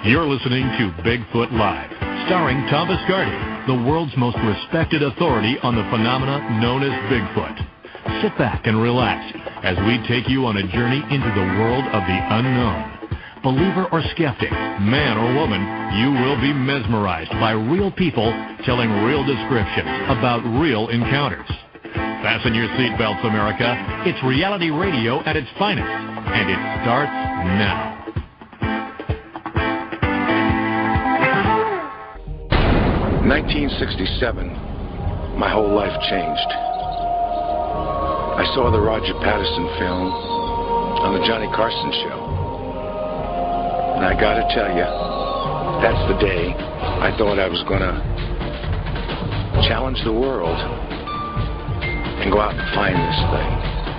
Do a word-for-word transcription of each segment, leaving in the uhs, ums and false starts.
You're listening to Bigfoot Live, starring Tom Biscardi, the world's most respected authority on the phenomena known as Bigfoot. Sit back and relax as we take you on a journey into the world of the unknown. Believer or skeptic, man or woman, you will be mesmerized by real people telling real descriptions about real encounters. Fasten your seatbelts, America. It's reality radio at its finest, and it starts now. nineteen sixty-seven, my whole life changed. I saw the Roger Patterson film on the Johnny Carson show. And I gotta tell you, that's the day I thought I was gonna challenge the world and go out and find this thing.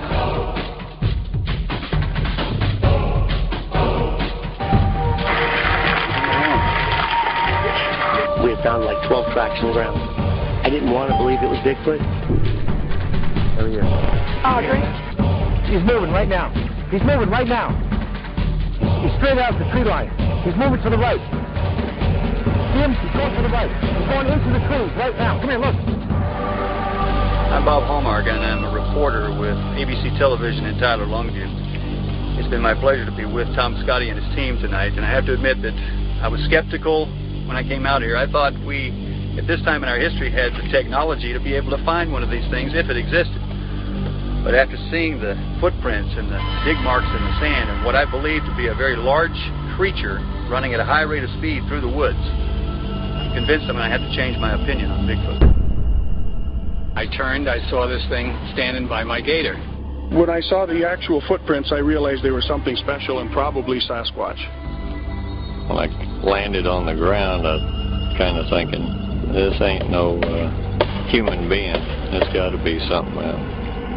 We had found like twelve tracks on the ground. I didn't want to believe it was Bigfoot. There he is. Audrey? He's moving right now. He's moving right now. He's straight out the tree line. He's moving to the right. See him? He's going to the right. He's going into the trees right now. Come here, look. I'm Bob Hallmark, and I'm a reporter with A B C Television in Tyler, Longview. It's been my pleasure to be with Tom Biscardi and his team tonight, and I have to admit that I was skeptical when I came out here. I thought we, at this time in our history, had the technology to be able to find one of these things if it existed. But after seeing the footprints and the dig marks in the sand and what I believe to be a very large creature running at a high rate of speed through the woods, I'm convinced I'm going to have to change my opinion on Bigfoot. I turned, I saw this thing standing by my gator. When I saw the actual footprints, I realized they were something special and probably Sasquatch. When I landed on the ground, I was kind of thinking, this ain't no uh, human being. It's got to be something else.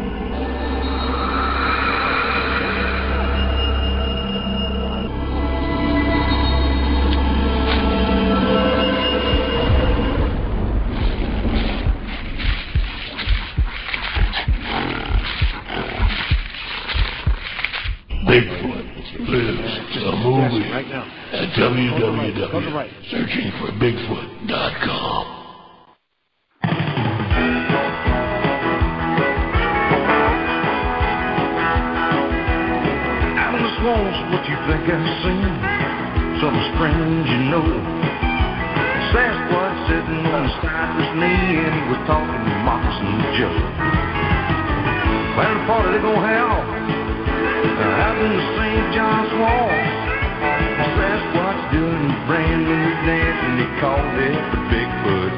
Bigfoot lives a movie right now. at w w w right. searching for bigfoot dot com. Out in the swamps, what you think I've seen? Something strange, you know. Sasquatch sitting on the side of his knee, and he was talking to Moccasin Joe. Plan the party they gonna have out in the Saint John swamp. Sasquatch doing a brand new dance, and they called it the Bigfoot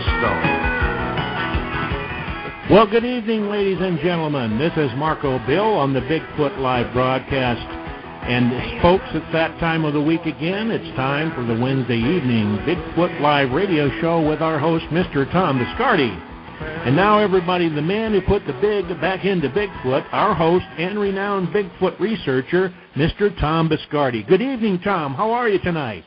Stomp. Well, good evening, ladies and gentlemen. This is Marco Bill on the Bigfoot Live broadcast. And folks, it's that time of the week again. It's time for the Wednesday evening Bigfoot Live radio show with our host, Mister Tom Biscardi. And now, everybody, the man who put the big back into Bigfoot, our host and renowned Bigfoot researcher, Mister Tom Biscardi. Good evening, Tom. How are you tonight?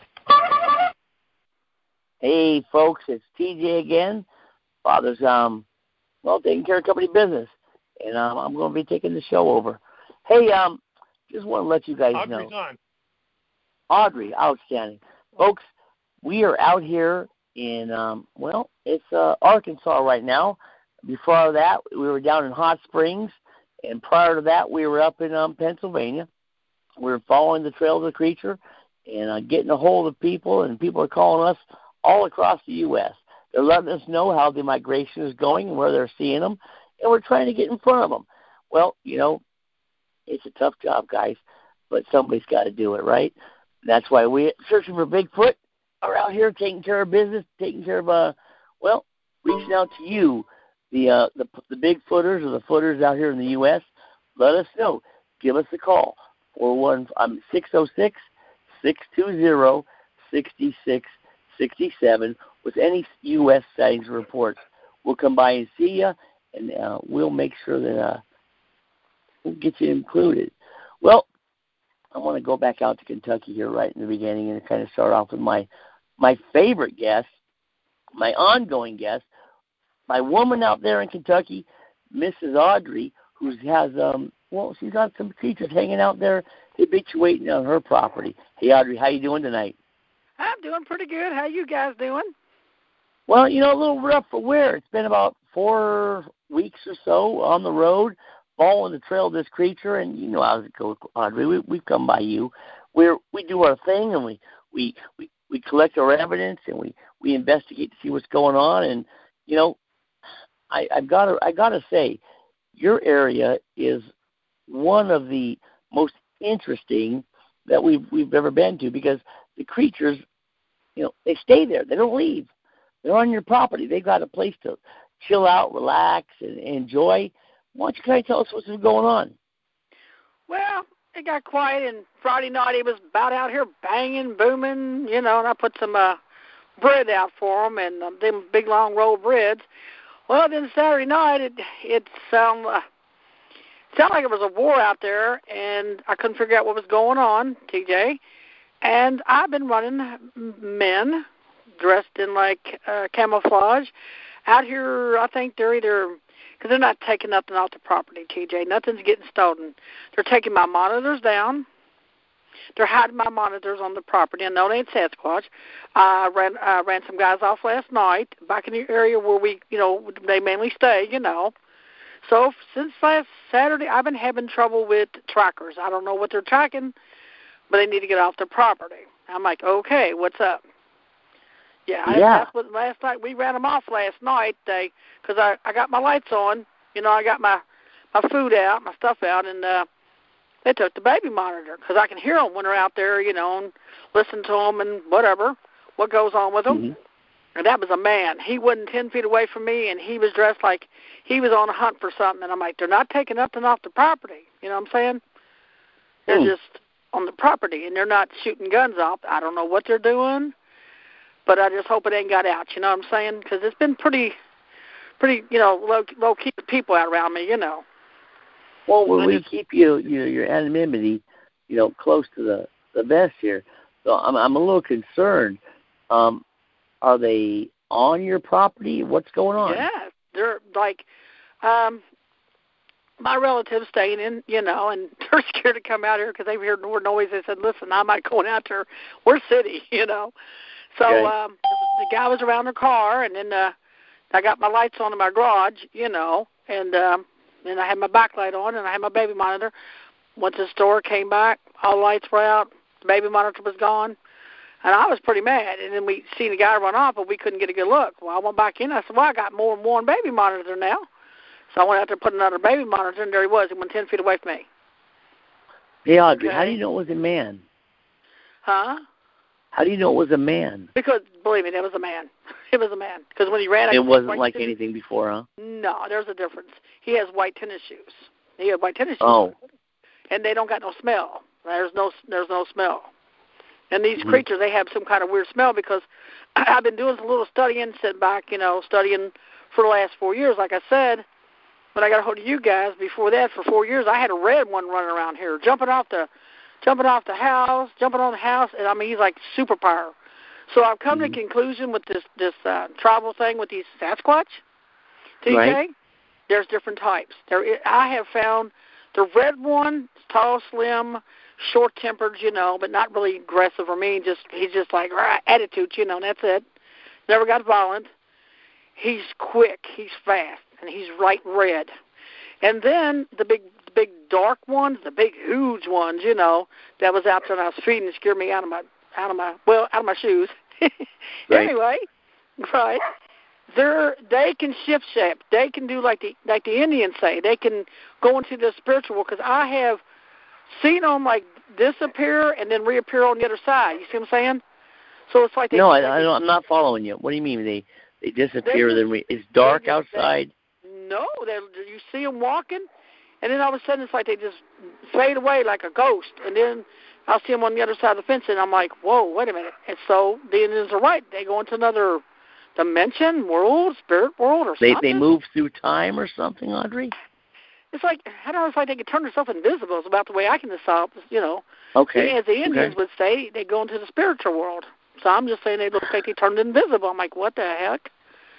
Hey, folks, it's T J again. Father's, um, well, taking care of company business, and um, I'm going to be taking the show over. Hey, um, just want to let you guys Audrey's know. on. Audrey, outstanding. Folks, we are out here in, um, well, it's uh, Arkansas right now. Before that, we were down in Hot Springs, and prior to that, we were up in um, Pennsylvania. We were following the trail of the creature and uh, getting a hold of people, and people are calling us all across the U S They're letting us know how the migration is going and where they're seeing them, and we're trying to get in front of them. Well, you know, it's a tough job, guys, but somebody's got to do it, right? That's why we Searching for Bigfoot are out here taking care of business, taking care of, uh, well, reaching out to you, the uh, the the Bigfooters or the footers out here in the U S Let us know. Give us a call, four one um six oh six, six two zero, six six six seven with any U S sightings reports. We'll come by and see you, and uh, we'll make sure that uh, we'll get you included. Well, I want to go back out to Kentucky here right in the beginning and kind of start off with my my favorite guest, my ongoing guest, my woman out there in Kentucky, Missus Audrey, who has, um, well, she's got some teachers hanging out there habituating on her property. Hey, Audrey, how you doing tonight? I'm I'm doing pretty good. How you guys doing? Well, you know, a little rough for wear. It's been about four weeks or so on the road, following the trail of this creature, and you know how it goes, Audrey. We, we've come by you. We're, we do our thing, and we, we, we, we collect our evidence, and we, we investigate to see what's going on. And, you know, I, I've got to I got to say, your area is one of the most interesting that we've we've ever been to, because the creatures, you know, they stay there. They don't leave. They're on your property. They've got a place to chill out, relax, and, and enjoy. Why don't you kind of tell us what's been going on? Well, it got quiet, and Friday night he was about out here banging, booming, you know, and I put some uh, bread out for him, and um, them big, long roll breads. Well, then Saturday night, it it sounded, uh, sounded like it was a war out there, and I couldn't figure out what was going on, T J. And I've been running men dressed in, like, uh, camouflage out here. I think they're either, because they're not taking nothing off the property, T J. Nothing's getting stolen. They're taking my monitors down. They're hiding my monitors on the property. I know they ain't Sasquatch. I uh, ran uh, ran some guys off last night back in the area where we, you know, they mainly stay, you know. So since last Saturday, I've been having trouble with trackers. I don't know what they're tracking, but they need to get off their property. I'm like, okay, what's up? Yeah, I, yeah. that's what last night we ran them off last night. They, because I, I got my lights on, you know, I got my my food out, my stuff out, and uh, they took the baby monitor because I can hear them when they're out there, you know, and listen to them and whatever, what goes on with them. Mm-hmm. And that was a man. He wasn't ten feet away from me, and he was dressed like he was on a hunt for something. And I'm like, they're not taking nothing off the property. You know what I'm saying? They're mm. just on the property, and they're not shooting guns off. I don't know what they're doing, but I just hope it ain't got out. You know what I'm saying? Because it's been pretty, pretty, you know, low, low key people out around me, you know. Well, when we keep you, you know, your anonymity, you know, close to the, the vest here, so I'm I'm a little concerned. Um, are they on your property? What's going on? Yeah, they're like, um, my relatives staying in, you know, and they're scared to come out here because they've heard more noise. They said, listen, I'm not going out there. We're city, you know. So okay. um, the guy was around their car, and then uh, I got my lights on in my garage, you know, and um, and I had my backlight on, and I had my baby monitor. Went to the store, came back, all the lights were out, the baby monitor was gone, and I was pretty mad. And then we seen the guy run off, but we couldn't get a good look. Well, I went back in. I said, well, I got more than one baby monitor now. So I went out there and put another baby monitor, and there he was. He went ten feet away from me. Hey, Audrey, okay. How do you know it was a man? Huh? How do you know it was a man? Because, believe me, it was a man. It was a man. Because when he ran... It wasn't like tennis. Anything before, huh? No, there's a difference. He has white tennis shoes. He has white tennis shoes. Oh. And they don't got no smell. There's no there's no smell. And these mm-hmm. creatures, they have some kind of weird smell because I've been doing a little studying, sitting back, you know, studying for the last four years. Like I said, when I got a hold of you guys, before that, for four years, I had a red one running around here, jumping off the jumping off the house, jumping on the house, and I mean, he's like superpower. So I've come mm-hmm. to the conclusion with this this uh, tribal thing with these Sasquatch, T J, right. There's different types. There, I have found the red one, tall, slim, short-tempered, you know, but not really aggressive or mean. Just he's just like rah, attitude, you know. And that's it. Never got violent. He's quick. He's fast, and he's bright red. And then the big, the big dark ones, the big huge ones, you know, that was out there on the street and scared me out of my, out of my, well, out of my shoes. Right. Anyway, right. They're, they can shift shape. They can do like the like the Indians say. They can go into the spiritual world because I have seen them like disappear and then reappear on the other side. You see what I'm saying? So it's like they. No, I, I don't, I'm not following you. What do you mean they they disappear? They, then re, it's dark they, outside. They, no, they you see them walking, and then all of a sudden it's like they just fade away like a ghost, and then I'll see them on the other side of the fence, and I'm like, whoa, wait a minute. And so the Indians are right. They go into another dimension, world, spirit world, or they, something. They move through time or something, Audrey? It's like, I don't know, it's like they can turn themselves invisible. It's about the way I can decide, you know. Okay. As the Indians okay. would say, they go into the spiritual world. So I'm just saying they look like they turned invisible. I'm like, what the heck?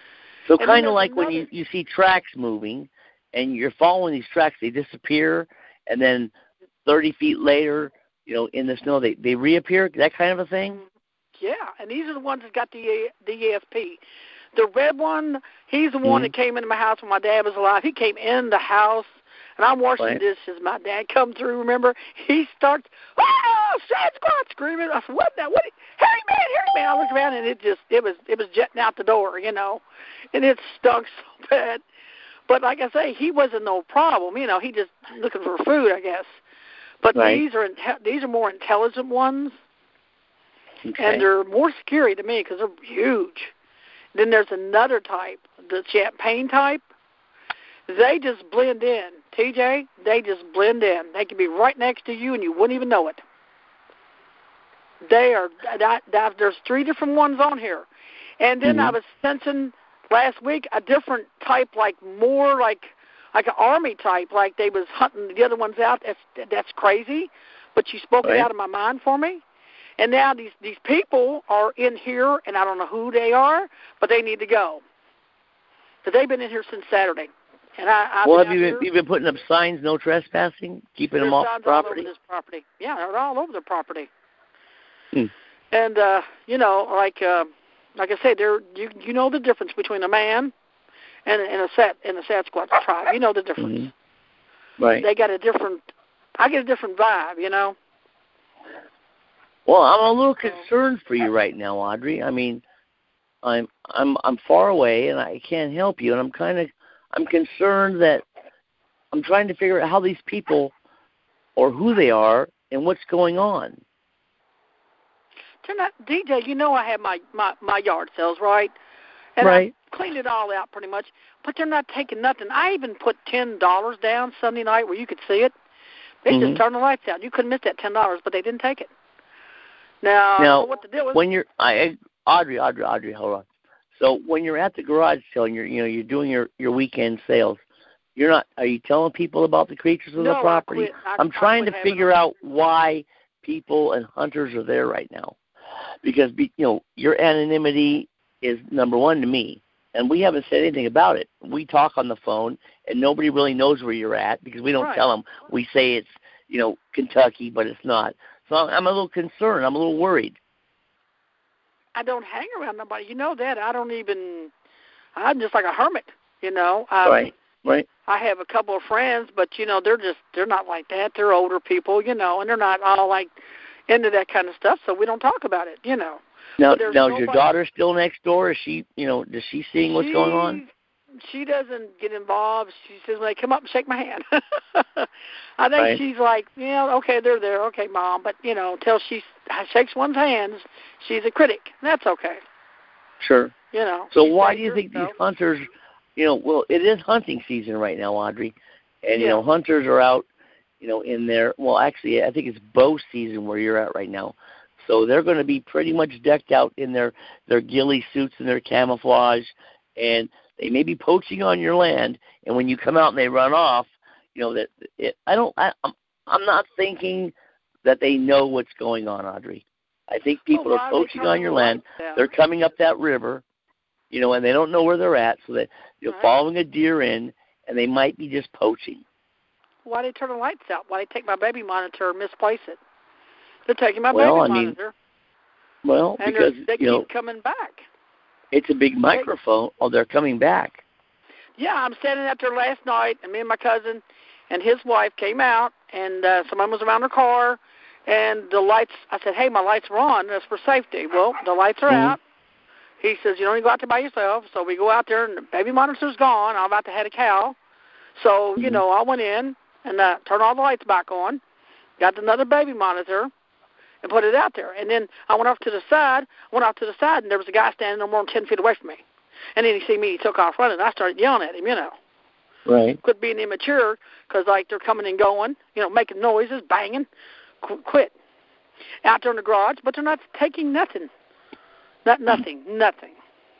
So kind of like another... when you, you see tracks moving, and you're following these tracks, they disappear, and then thirty feet later, you know, in the snow, they, they reappear, that kind of a thing? Yeah, and these are the ones that got the the E S P. The red one, he's the one mm-hmm. that came into my house when my dad was alive. He came in the house, and I'm washing right. dishes. My dad come through, remember? He starts, oh, Sasquatch, screaming. I said, what now? What? Harry man, Harry man. I looked around, and it just, it was, it was jetting out the door, you know, and it stunk so bad. But like I say, he wasn't no problem, you know. He just looking for food, I guess. But right. these are these are more intelligent ones, okay. and they're more scary to me because they're huge. Then there's another type, the champagne type. They just blend in. T J, they just blend in. They can be right next to you, and you wouldn't even know it. They are. That, that, there's three different ones on here. And then mm-hmm. I was sensing last week a different type, like more like like an army type, like they was hunting the other ones out. That's that's crazy. But you spoke right. it out of my mind for me. And now these, these people are in here, and I don't know who they are, but they need to go. Because they've been in here since Saturday. And I, I've well, been have you been, you've been putting up signs, no trespassing, keeping There's them off signs the property? all over this property. Yeah, they're all over the property. Hmm. And, uh, you know, like uh, like I said, they're, you you know the difference between a man and, and a set and a Sasquatch tribe. You know the difference. Mm-hmm. Right. They got a different, I get a different vibe, you know. Well, I'm a little concerned for you right now, Audrey. I mean, I'm I'm I'm far away and I can't help you, and I'm kind of I'm concerned that I'm trying to figure out how these people, or who they are, and what's going on. They're not, D J, you know I have my, my, my yard sales, right? And right. I cleaned it all out pretty much, but they're not taking nothing. I even put ten dollars down Sunday night where you could see it. They mm-hmm. just turned the lights out. You couldn't miss that ten dollars, but they didn't take it. Now, now what the deal is? When you're, I, Audrey, Audrey, Audrey, hold on. So when you're at the garage sale and you're, you know, you're doing your, your weekend sales, you're not. Are you telling people about the creatures of no, the property? I quit. I, I'm trying to figure out why people and hunters are there right now, because you know your anonymity is number one to me, and we haven't said anything about it. We talk on the phone, and nobody really knows where you're at because we don't right. tell them. We say it's you know Kentucky, but it's not. So I'm a little concerned. I'm a little worried. I don't hang around nobody. You know that. I don't even, I'm just like a hermit, you know. Um, right, right. I have a couple of friends, but, you know, they're just, they're not like that. They're older people, you know, and they're not all, like, into that kind of stuff, so we don't talk about it, you know. Now, now is your daughter still next door? Is she, you know, does she seeing what's she, going on? She doesn't get involved. She says, when they come up and shake my hand. I think right. she's like, yeah, okay, they're there. Okay, Mom. But, you know, until she shakes one's hands, she's a critic. That's okay. Sure. You know. So why do you think so. these hunters, you know, well, it is hunting season right now, Audrey. And, yeah. you know, hunters are out, you know, in their, well, actually, I think it's bow season where you're at right now. So they're going to be pretty much decked out in their, their ghillie suits and their camouflage, and they may be poaching on your land, and when you come out and they run off, you know that it, I don't. I, I'm I'm not thinking that they know what's going on, Audrey. I think people oh, are poaching on your land. Down? They're coming up that river, you know, and they don't know where they're at, so that you're right. following a deer in, and they might be just poaching. Why they turn the lights out? Why they take my baby monitor and misplace it? They're taking my well, baby I mean, monitor. Well, and because they you keep know, coming back. It's a big microphone. Oh, they're coming back. Yeah, I'm standing out there last night, and me and my cousin and his wife came out, and uh, someone was around her car, and the lights, I said, hey, my lights are on. That's for safety. Well, the lights are mm-hmm. out. He says, you don't need to go out there by yourself. So we go out there, and the baby monitor's gone. I'm about to head a cow. So, mm-hmm. you know, I went in and uh, turned all the lights back on, got another baby monitor, and put it out there. And then I went off to the side, went off to the side, and there was a guy standing no more than ten feet away from me. And then he see me, he took off running. I started yelling at him, you know. Right. Quit being immature, because, like, they're coming and going, you know, making noises, banging. Qu- quit. Out there in the garage, but they're not taking nothing. Not nothing, nothing.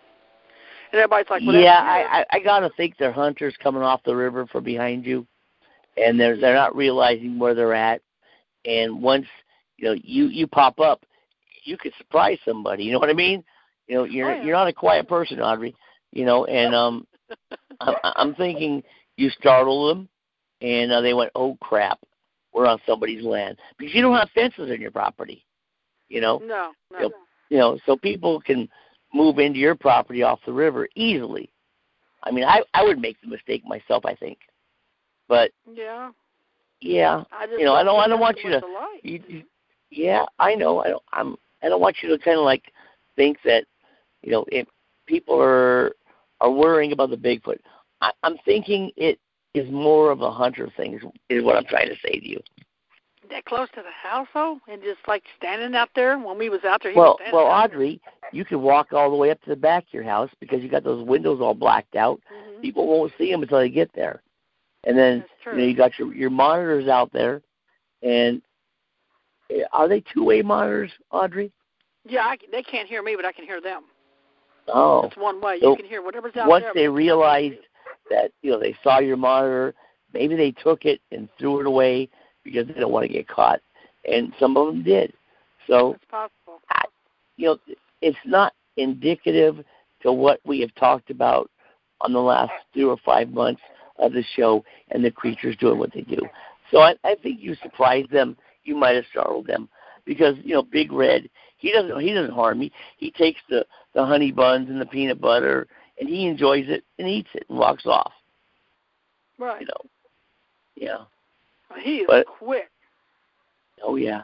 And everybody's like, well, yeah, I, I, I got to think they're hunters coming off the river from behind you, and they're, they're not realizing where they're at. And once, you know, you, you pop up, you could surprise somebody, you know what I mean? You know, you're oh, yeah. you're not a quiet person, Audrey. You know, and um, I'm, I'm thinking you startle them, and uh, they went, "Oh crap, we're on somebody's land," because you don't have fences on your property. You know. No, no. You know, you know, so people can move into your property off the river easily. I mean, I, I would make the mistake myself, I think. But yeah, yeah, I just you know, I don't, I don't think want that's you what to. it's like. You, you, yeah, I know. I don't. I'm. I don't want you to kind of like think that, you know, if people are are worrying about the Bigfoot. I, I'm thinking it is more of a hunter thing. Is, is what I'm trying to say to you. That close to the house, though, and just like standing out there when we was out there. He Well, was standing well, out Audrey, you can walk all the way up to the back of your house because you got those windows all blacked out. Mm-hmm. People won't see them until they get there, and then you know you got your your monitors out there, and are they two-way monitors, Audrey? Yeah, I, they can't hear me, but I can hear them. Oh, it's one way. So you can hear whatever's out once there. Once they realized that you know they saw your monitor, maybe they took it and threw it away because they don't want to get caught, and some of them did. So, it's possible. I, you know, it's not indicative to what we have talked about on the last three or five months of the show and the creatures doing what they do. So I, I think you surprised them. You might have startled them because you know Big Red. He doesn't. He doesn't harm me. He takes the the honey buns and the peanut butter and he enjoys it and eats it and walks off. Right. You know. Yeah. He is but, quick. Oh yeah.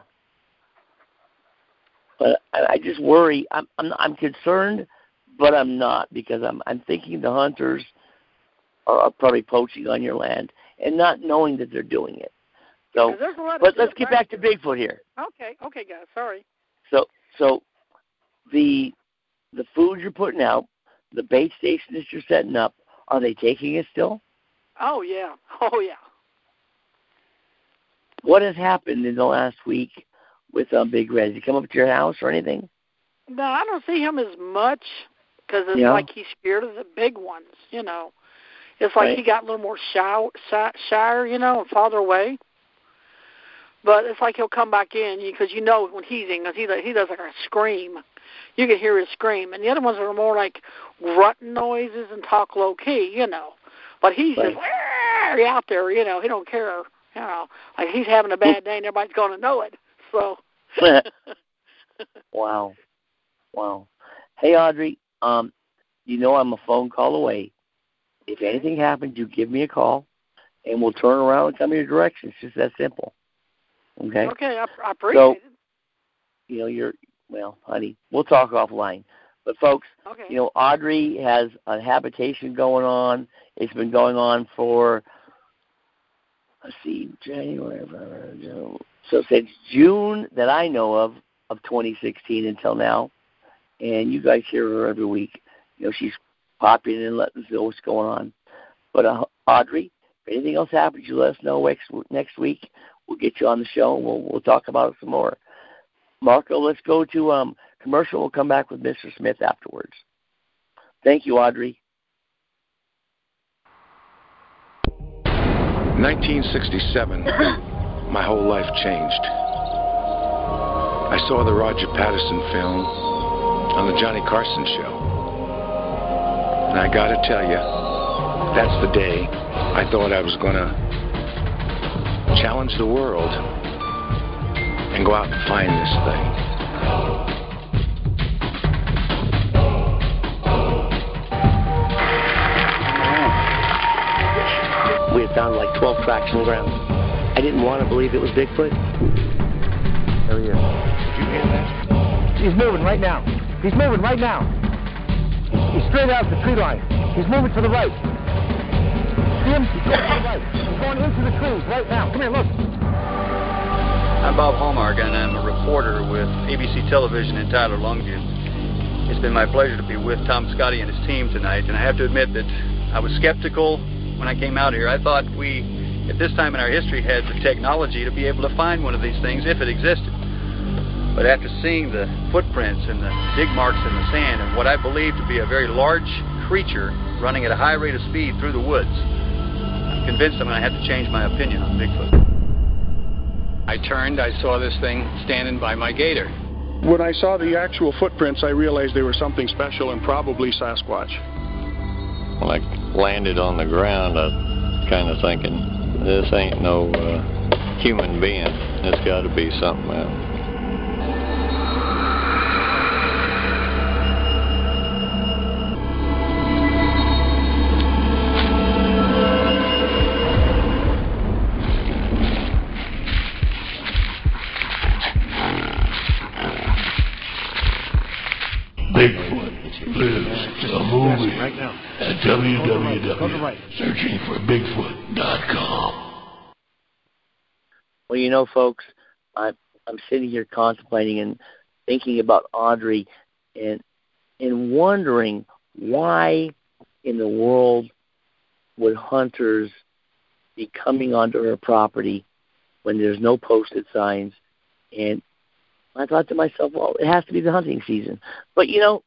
But I, I just worry. I'm, I'm I'm concerned, but I'm not because I'm I'm thinking the hunters are, are probably poaching on your land and not knowing that they're doing it. So, but let's get back to Bigfoot here. Okay, okay, guys. Sorry. So so the the food you're putting out, the bait station that you're setting up, are they taking it still? Oh yeah. Oh yeah. What has happened in the last week with um, Big Red? Did he come up to your house or anything? No, I don't see him as much because it's yeah. like he's scared of the big ones, you know. It's like right. he got a little more shy, shy, shyer, you know, and farther away. But it's like he'll come back in because you know when he's in, because he, he does like a scream. You can hear his scream. And the other ones are more like grunting noises and talk low-key, you know. But he's right. just out there, you know. He don't care. You know, like he's having a bad day and everybody's going to know it. So. Wow. Wow. Hey, Audrey, um, you know I'm a phone call away. If anything happens, you give me a call, and we'll turn around and come in your direction. It's just that simple. Okay? Okay, I, I appreciate so, it. You know, you're, well, honey, we'll talk offline. But, folks, okay. you know, Audrey has a habitation going on. It's been going on for, let's see, January, so since June that I know of, of twenty sixteen until now. And you guys hear her every week. You know, she's popping in and letting us know what's going on. But, uh, Audrey, if anything else happens, you let us know next, next week. We'll get you on the show, and we'll, we'll talk about it some more. Marco, let's go to um, commercial. We'll come back with Mister Smith afterwards. Thank you, Audrey. nineteen sixty-seven, my whole life changed. I saw the Roger Patterson film on the Johnny Carson show. And I got to tell you, that's the day I thought I was going to challenge the world and go out and find this thing. We had found like twelve tracks on the ground. I didn't want to believe it was Bigfoot. There he is. Did you hear that? He's moving right now. He's moving right now. He's straight out the tree line. He's moving to the right. See him? He's going to the right. He's going into the trees right now. Come here, look. I'm Bob Hallmark, and I'm a reporter with A B C Television in Tyler, Longview. It's been my pleasure to be with Tom Scotty and his team tonight, and I have to admit that I was skeptical when I came out here. I thought we, at this time in our history, had the technology to be able to find one of these things if it existed. But after seeing the footprints and the dig marks in the sand and what I believe to be a very large creature running at a high rate of speed through the woods, I'm convinced I'm going to have to change my opinion on Bigfoot. I turned, I saw this thing standing by my gator. When I saw the actual footprints, I realized they were something special and probably Sasquatch. When I landed on the ground, I was kind of thinking, this ain't no uh, human being. It's got to be something else. right now. At w w w Go to the right. searching for bigfoot dot com. Well, you know, folks, I'm I'm sitting here contemplating and thinking about Audrey, and and wondering why in the world would hunters be coming onto her property when there's no posted signs. And I thought to myself, well, it has to be the hunting season. But, you know,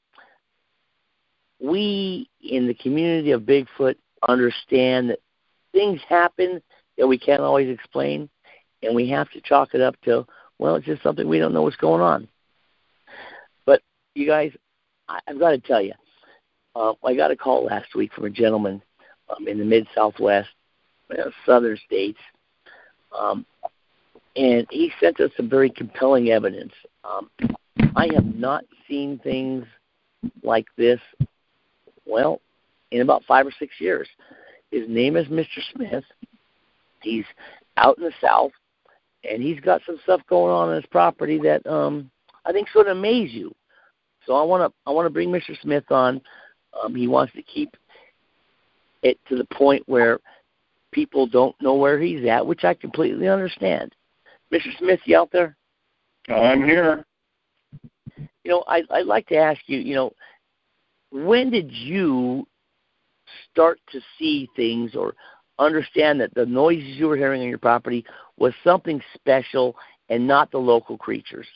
we in the community of Bigfoot understand that things happen that we can't always explain, and we have to chalk it up to, well, it's just something we don't know what's going on. But, you guys, I, I've got to tell you, uh, I got a call last week from a gentleman um, in the mid-Southwest, uh, southern states, um, and he sent us some very compelling evidence. Um, I have not seen things like this, well, in about five or six years. His name is Mister Smith. He's out in the South, and he's got some stuff going on on his property that um, I think should amaze you. So I want to I want to bring Mister Smith on. Um, he wants to keep it to the point where people don't know where he's at, which I completely understand. Mister Smith, you out there? I'm here. You know, I, I'd like to ask you, you know, when did you start to see things or understand that the noises you were hearing on your property was something special and not the local creatures?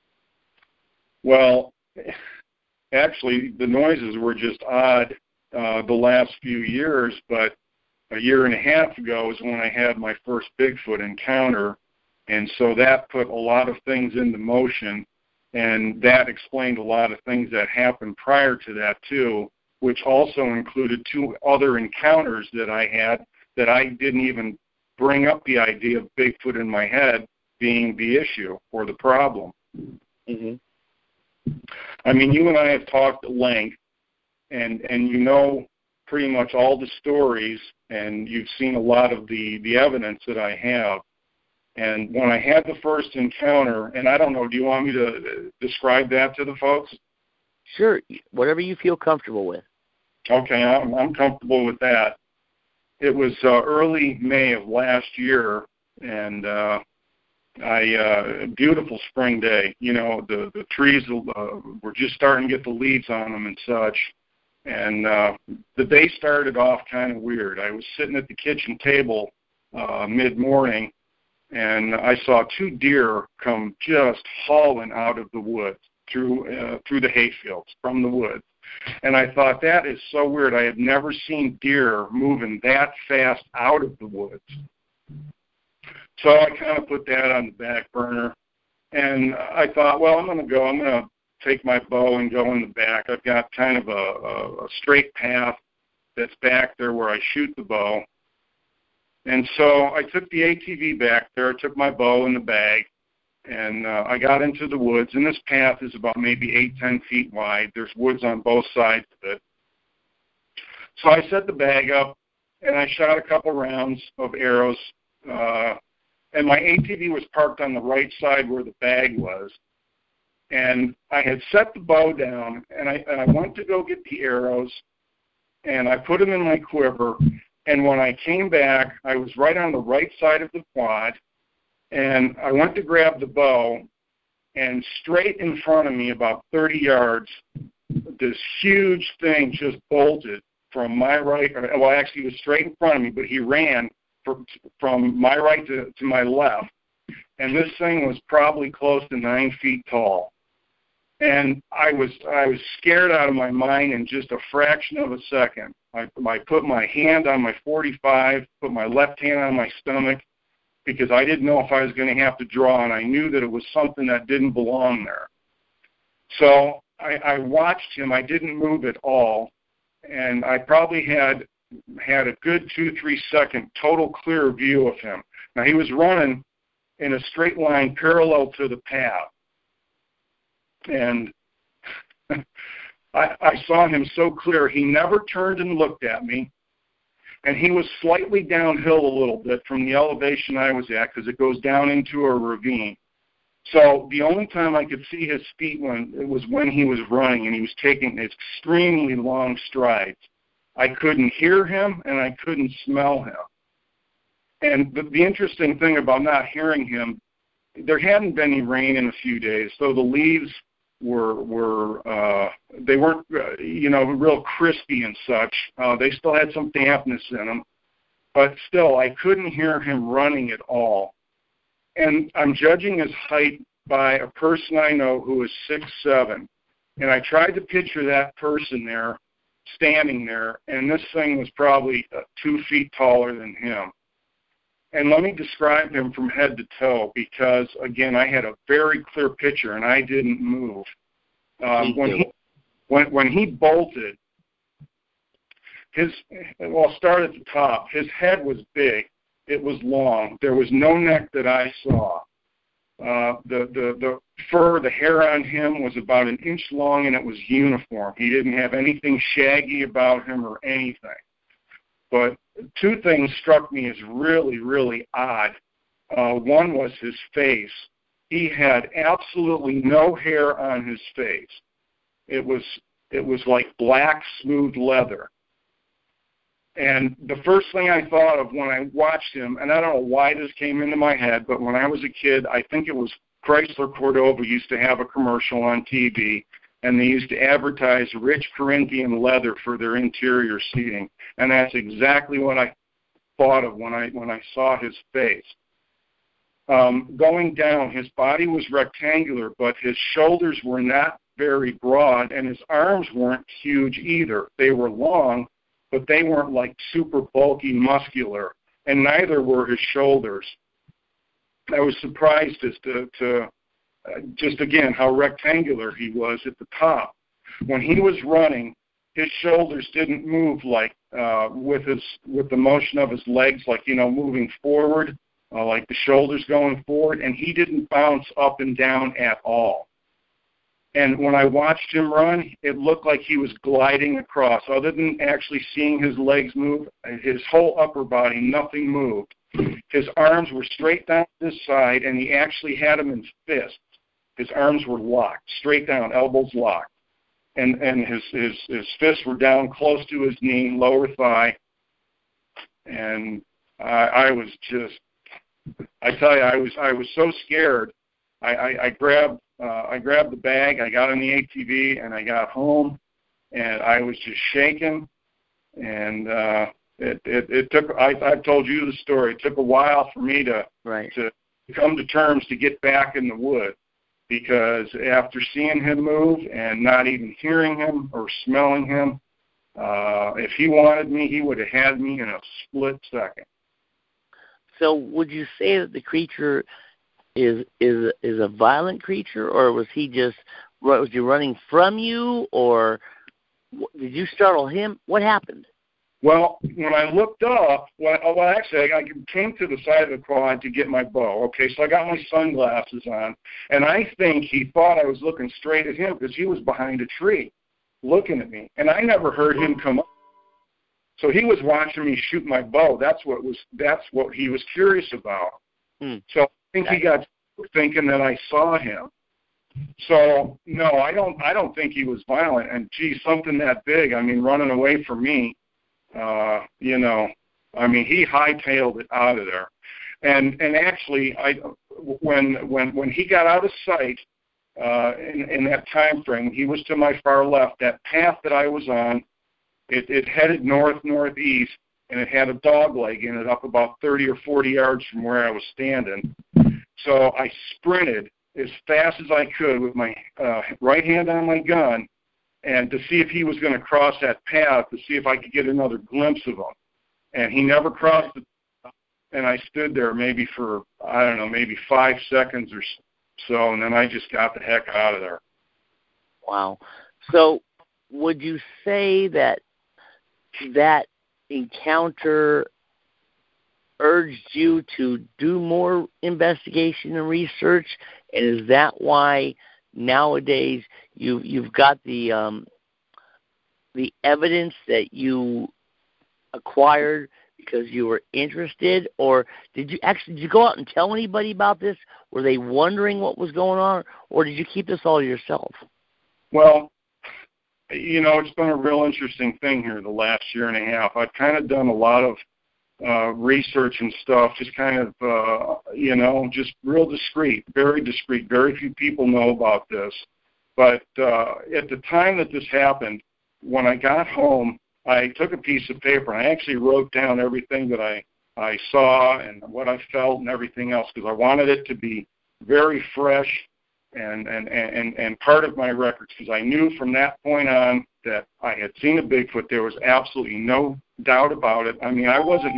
Well, actually, the noises were just odd uh, the last few years, but a year and a half ago is when I had my first Bigfoot encounter, and so that put a lot of things into motion, and that explained a lot of things that happened prior to that, too, which also included two other encounters that I had that I didn't even bring up the idea of Bigfoot in my head being the issue or the problem. Mm-hmm. I mean, you and I have talked at length, and, and you know pretty much all the stories, and you've seen a lot of the, the evidence that I have. And when I had the first encounter, and I don't know, do you want me to describe that to the folks? Sure, whatever you feel comfortable with. Okay, I'm, I'm comfortable with that. It was uh, early May of last year, and uh, I uh, beautiful spring day. You know, the the trees uh, were just starting to get the leaves on them and such. And uh, the day started off kind of weird. I was sitting at the kitchen table uh, mid-morning, and I saw two deer come just hauling out of the woods through uh, through the hayfields from the woods. And I thought, that is so weird. I had never seen deer moving that fast out of the woods. So I kind of put that on the back burner. And I thought, well, I'm going to go. I'm going to take my bow and go in the back. I've got kind of a, a, a straight path that's back there where I shoot the bow. And so I took the A T V back there. I took my bow in the bag. And uh, I got into the woods, and this path is about maybe eight, ten feet wide. There's woods on both sides of it. So I set the bag up, and I shot a couple rounds of arrows. Uh, and my A T V was parked on the right side where the bag was. And I had set the bow down, and I, and I went to go get the arrows, and I put them in my quiver. And when I came back, I was right on the right side of the quad. And I went to grab the bow, and straight in front of me, about thirty yards, this huge thing just bolted from my right. Well, actually, it was straight in front of me, but he ran from, from my right to, to my left. And this thing was probably close to nine feet tall. And I was I was scared out of my mind in just a fraction of a second. I, I put my hand on my forty-five, put my left hand on my stomach, because I didn't know if I was going to have to draw, and I knew that it was something that didn't belong there. So I, I watched him. I didn't move at all, and I probably had had a good two, three second total clear view of him. Now, he was running in a straight line parallel to the path, and I, I saw him so clear. He never turned and looked at me. And he was slightly downhill a little bit from the elevation I was at, because it goes down into a ravine. So the only time I could see his feet when it was when he was running, and he was taking extremely long strides. I couldn't hear him, and I couldn't smell him. And the, the interesting thing about not hearing him, there hadn't been any rain in a few days, so the leaves were were uh, they weren't uh, you know real crispy and such. Uh, they still had some dampness in them, but still I couldn't hear him running at all. And I'm judging his height by a person I know who is six seven, and I tried to picture that person there, standing there, and this thing was probably uh, two feet taller than him. And let me describe him from head to toe because, again, I had a very clear picture and I didn't move. Um, when he when when he bolted, his well, I'll start at the top. His head was big. It was long. There was no neck that I saw. Uh, the the the fur, the hair on him was about an inch long, and it was uniform. He didn't have anything shaggy about him or anything. But two things struck me as really, really odd. Uh, one was his face. He had absolutely no hair on his face. It was it was like black, smooth leather. And the first thing I thought of when I watched him, and I don't know why this came into my head, but when I was a kid, I think it was Chrysler Cordova used to have a commercial on T V, and they used to advertise rich Corinthian leather for their interior seating. And that's exactly what I thought of when I when I saw his face. Um, going down, his body was rectangular, but his shoulders were not very broad, and his arms weren't huge either. They were long, but they weren't like super bulky, muscular, and neither were his shoulders. I was surprised as to, to uh, just, again, how rectangular he was at the top. When he was running, his shoulders didn't move like uh, with his with the motion of his legs, like, you know, moving forward, uh, like the shoulders going forward, and he didn't bounce up and down at all. And when I watched him run, it looked like he was gliding across. Other than actually seeing his legs move, his whole upper body, nothing moved. His arms were straight down this side, and he actually had them in fists. His arms were locked, straight down, elbows locked. And and his, his, his fists were down close to his knee, lower thigh. And I, I was just, I tell you, I was I was so scared. I, I, I grabbed uh, I grabbed the bag, I got on the A T V, and I got home, and I was just shaking. And uh, it, it it took. I I've told you the story. It took a while for me to right. to come to terms to get back in the wood, because after seeing him move and not even hearing him or smelling him, uh, if he wanted me, he would have had me in a split second. So would you say that the creature is is is a violent creature, or was he just was he running from you, or did you startle him? What happened? Well, when I looked up, well, well actually, I came to the side of the quad to get my bow. Okay, so I got my sunglasses on, and I think he thought I was looking straight at him because he was behind a tree looking at me, and I never heard him come up. So he was watching me shoot my bow. That's what was. That's what he was curious about. Hmm. So I think he got thinking that I saw him. So no, I don't. I don't think he was violent. And gee, something that big. I mean, running away from me. Uh, you know, I mean, he hightailed it out of there. And and actually, I when when when he got out of sight uh, in, in that time frame, he was to my far left. That path that I was on, it, it headed north northeast, and it had a dog leg in it up about thirty or forty yards from where I was standing. So I sprinted as fast as I could with my uh, right hand on my gun, and to see if he was going to cross that path, to see if I could get another glimpse of him. And he never crossed it, and I stood there maybe for, I don't know, maybe five seconds or so, and then I just got the heck out of there. Wow. So would you say that that encounter urged you to do more investigation and research, and is that why nowadays you you've got the um, the evidence that you acquired because you were interested, or did you actually did you go out and tell anybody about this? Were they wondering what was going on, or did you keep this all to yourself? Well, you know, it's been a real interesting thing here the last year and a half. I've kind of done a lot of uh, research and stuff, just kind of, uh, you know, just real discreet, very discreet. Very few people know about this. But uh, at the time that this happened, when I got home, I took a piece of paper and I actually wrote down everything that I, I saw and what I felt and everything else, because I wanted it to be very fresh and, and, and, and part of my records, because I knew from that point on that I had seen a Bigfoot. There was absolutely no doubt about it. I mean, I wasn't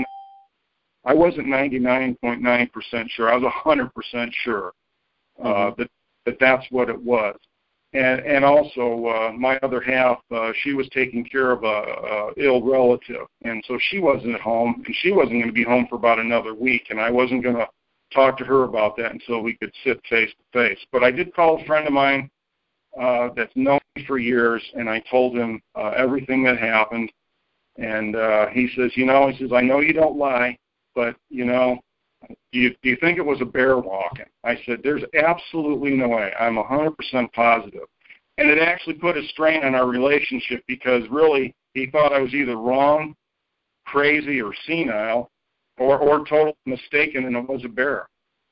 I wasn't ninety-nine point nine percent sure. I was one hundred percent sure uh, mm-hmm. that, that that's what it was. And, and also, uh, my other half, uh, she was taking care of a, a ill relative, and so she wasn't at home, and she wasn't going to be home for about another week, and I wasn't going to talk to her about that until we could sit face to face. But I did call a friend of mine uh, that's known me for years, and I told him uh, everything that happened, and uh, he says, you know, he says, I know you don't lie, but, you know, Do you, do you think it was a bear walking? I said, there's absolutely no way. I'm one hundred percent positive. And it actually put a strain on our relationship because really he thought I was either wrong, crazy, or senile, or, or totally mistaken, and it was a bear.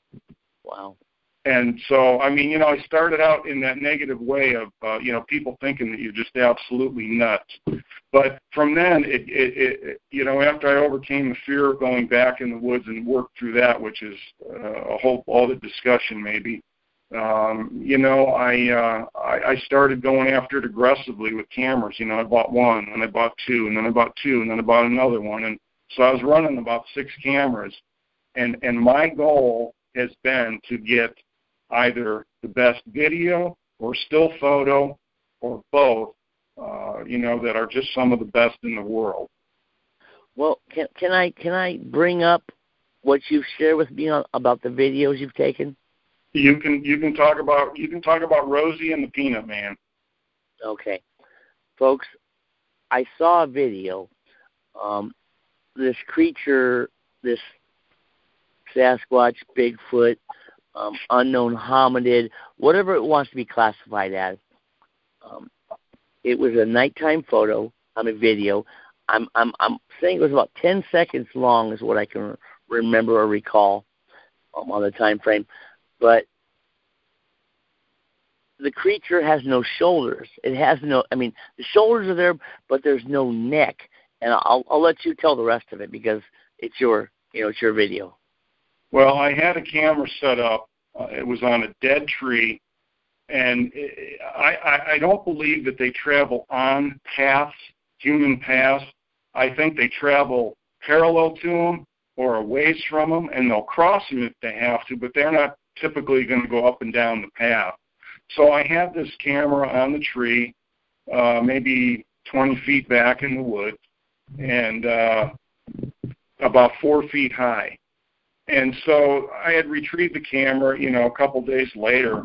Wow. And so, I mean, you know, I started out in that negative way of, uh, you know, people thinking that you're just absolutely nuts. But from then, it, it, it, you know, after I overcame the fear of going back in the woods and worked through that, which is uh, a whole other discussion maybe, um, you know, I, uh, I I started going after it aggressively with cameras. You know, I bought one, and I bought two, and then I bought two, and then I bought another one. And so I was running about six cameras. And, and my goal has been to get either the best video or still photo or both, uh, you know, that are just some of the best in the world. Well, can can I can I bring up what you've shared with me on, about the videos you've taken? You can you can talk about you can talk about Rosie and the Peanut Man. Okay, folks, I saw a video. Um, this creature, this Sasquatch, Bigfoot, Um, unknown hominid, whatever it wants to be classified as. Um, it was a nighttime photo. I mean, video. I'm I'm I'm saying it was about ten seconds long, is what I can remember or recall um, on the time frame. But the creature has no shoulders. It has no. I mean, the shoulders are there, but there's no neck. And I'll I'll let you tell the rest of it because it's your you know it's your video. Well, I had a camera set up. Uh, it was on a dead tree, and it, I, I, I don't believe that they travel on paths, human paths. I think they travel parallel to them or a ways from them, and they'll cross them if they have to, but they're not typically going to go up and down the path. So I had this camera on the tree, uh, maybe twenty feet back in the woods, and uh, about four feet high. And so I had retrieved the camera, you know, a couple days later,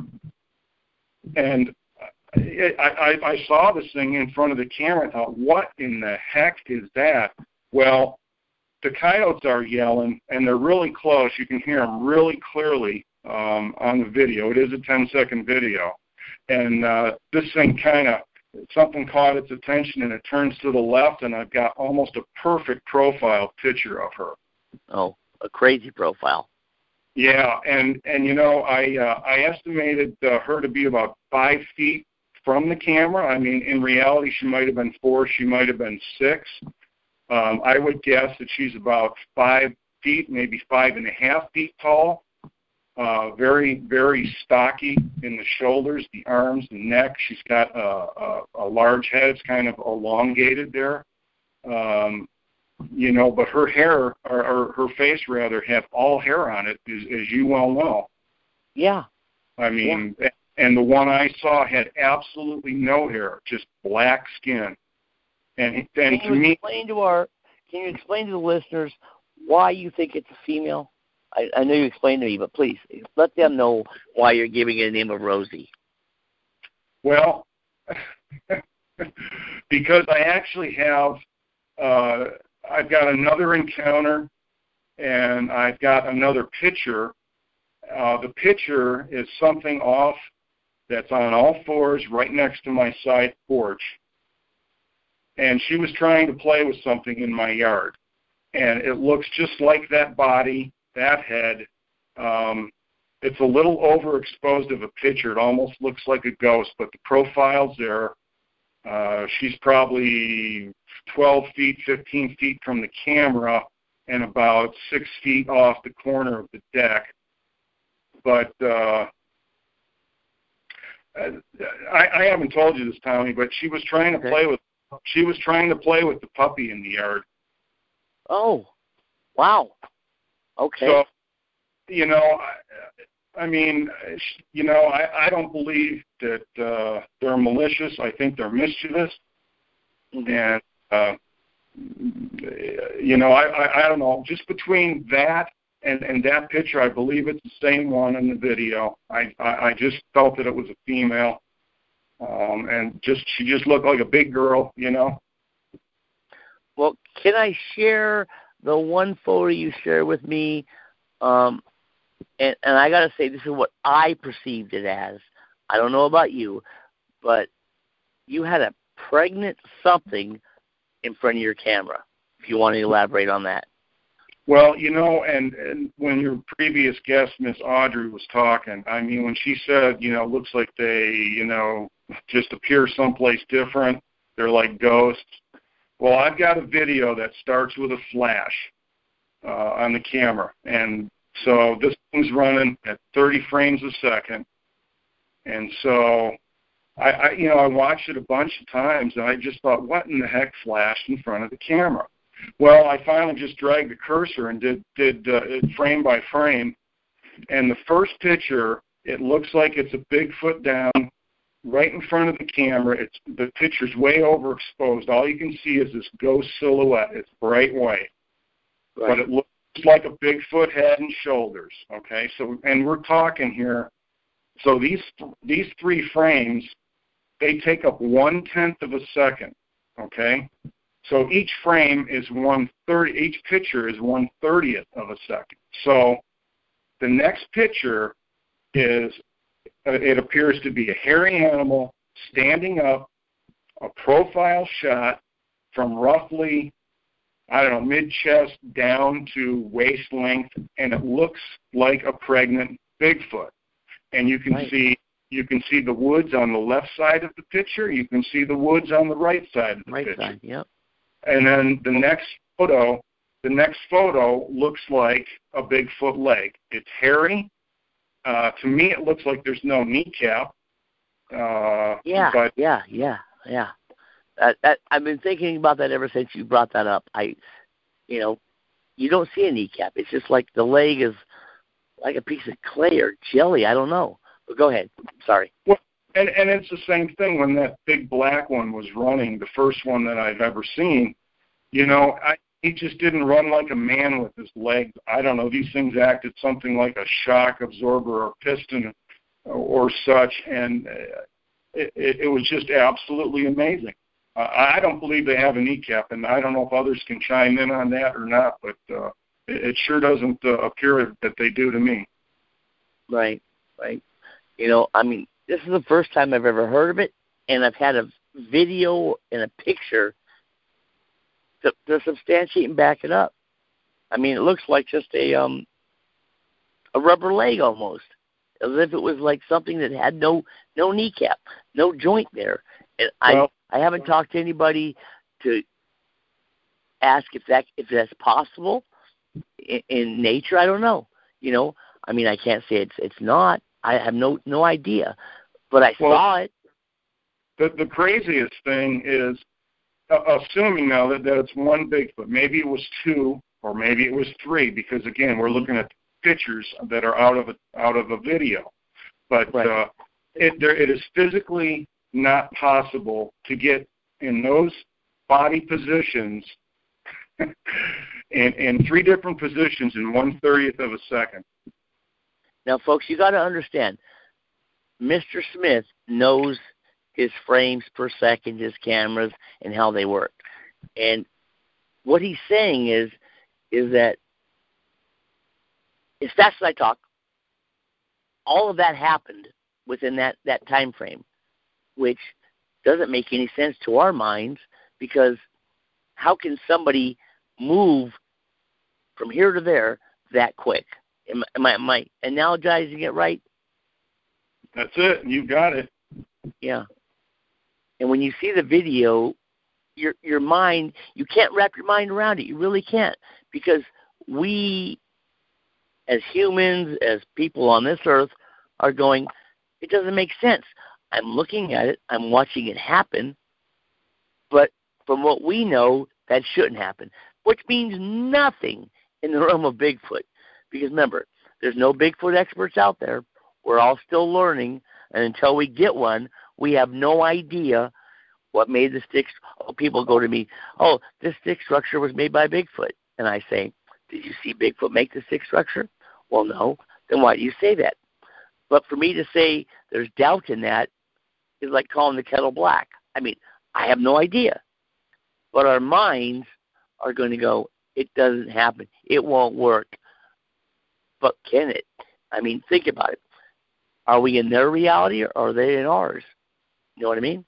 and I, I, I saw this thing in front of the camera and thought, what in the heck is that? Well, the coyotes are yelling, and they're really close. You can hear them really clearly um, on the video. It is a ten-second video. And uh, this thing kind of, something caught its attention, and it turns to the left, and I've got almost a perfect profile picture of her. Oh. A crazy profile. Yeah, and and you know, I uh, I estimated uh, her to be about five feet from the camera. I mean, in reality, she might have been four. She might have been six. Um, I would guess that she's about five feet, maybe five and a half feet tall. Uh, very very stocky in the shoulders, the arms, the neck. She's got a, a, a large head. It's kind of elongated there. Um, You know, but her hair, or, or her face rather, had all hair on it, as, as you well know. Yeah. I mean, yeah. And the one I saw had absolutely no hair, just black skin. And and can to you me, explain to our, can you explain to the listeners why you think it's a female? I, I know you explained to me, but please let them know why you're giving it the name of Rosie. Well, because I actually have. Uh, I've got another encounter, and I've got another picture. Uh, the picture is something off that's on all fours right next to my side porch, and she was trying to play with something in my yard. And it looks just like that body, that head. Um, it's a little overexposed of a picture. It almost looks like a ghost, but the profile's there. Uh, she's probably twelve feet, fifteen feet from the camera and about six feet off the corner of the deck. But uh, I, I haven't told you this, Tommy, but she was trying to okay. play with she was trying to play with the puppy in the yard. Oh, wow. Okay. So, you know, I, I mean, you know, I, I don't believe that uh, they're malicious. I think they're mischievous. Mm-hmm. And, uh, you know, I, I, I don't know. Just between that and, and that picture, I believe it's the same one in the video. I, I, I just felt that it was a female. Um, and just she just looked like a big girl, you know. Well, can I share the one photo you shared with me? Um, and, and I got to say, this is what I perceived it as. I don't know about you, but you had a pregnant something in front of your camera, if you want to elaborate on that. Well, you know, and, and when your previous guest, Miss Audrey, was talking, I mean, when she said, you know, looks like they, you know, just appear someplace different, they're like ghosts. Well, I've got a video that starts with a flash uh, on the camera, and so this thing's running at thirty frames a second, and so I, I, you know, I watched it a bunch of times, and I just thought, what in the heck flashed in front of the camera? Well, I finally just dragged the cursor and did did uh, it frame by frame, and the first picture, it looks like it's a Bigfoot down right in front of the camera. It's the picture's way overexposed. All you can see is this ghost silhouette. It's bright white, right. But it looks like a Bigfoot head and shoulders. Okay, so and we're talking here. So these these three frames, they take up one tenth of a second. Okay, so each frame is one thirty. Each picture is one thirtieth of a second. So the next picture is. It appears to be a hairy animal standing up, a profile shot from roughly, I don't know, mid-chest down to waist length, and it looks like a pregnant Bigfoot. And you can right. see you can see the woods on the left side of the picture. You can see the woods on the right side of the right picture. Side, yep. And then the next photo, the next photo looks like a Bigfoot leg. It's hairy. Uh, to me, it looks like there's no kneecap. Uh, yeah, but yeah, yeah, yeah. That, that, I've been thinking about that ever since you brought that up. I, you know, you don't see a kneecap. It's just like the leg is like a piece of clay or jelly. I don't know. But go ahead. Sorry. Well, and and it's the same thing when that big black one was running, the first one that I've ever seen. You know, I. He just didn't run like a man with his legs. I don't know. These things acted something like a shock absorber or piston or, or such, and it, it, it was just absolutely amazing. Uh, I don't believe they have a kneecap, and I don't know if others can chime in on that or not, but uh, it, it sure doesn't uh, appear that they do to me. Right, right. You know, I mean, this is the first time I've ever heard of it, and I've had a video and a picture To, to substantiate and back it up. I mean, it looks like just a um a rubber leg almost, as if it was like something that had no no kneecap, no joint there. And well, I I haven't talked to anybody to ask if that if that's possible in, in nature. I don't know. You know, I mean, I can't say it's it's not. I have no no idea, but I well, saw it. The the craziest thing is. Uh, assuming now that, that it's one Bigfoot, maybe it was two or maybe it was three, because again we're looking at pictures that are out of a, out of a video, but right. uh, it there, it is physically not possible to get in those body positions in in three different positions in one thirtieth of a second. Now, folks, you got to understand, Mister Smith knows his frames per second, his cameras, and how they work. And what he's saying is, is that as fast as I talk, all of that happened within that, that time frame, which doesn't make any sense to our minds because how can somebody move from here to there that quick? Am, am, I, am I analogizing it right? That's it. You got it. Yeah. And when you see the video, your your mind, you can't wrap your mind around it. You really can't, because we, as humans, as people on this earth, are going, it doesn't make sense. I'm looking at it. I'm watching it happen. But from what we know, that shouldn't happen, which means nothing in the realm of Bigfoot. Because remember, there's no Bigfoot experts out there. We're all still learning, and until we get one, we have no idea what made the stick. Oh, people go to me, oh, this stick structure was made by Bigfoot. And I say, did you see Bigfoot make the stick structure? Well, no. Then why do you say that? But for me to say there's doubt in that is like calling the kettle black. I mean, I have no idea. But our minds are going to go, it doesn't happen. It won't work. But can it? I mean, think about it. Are we in their reality or are they in ours? You know what I mean?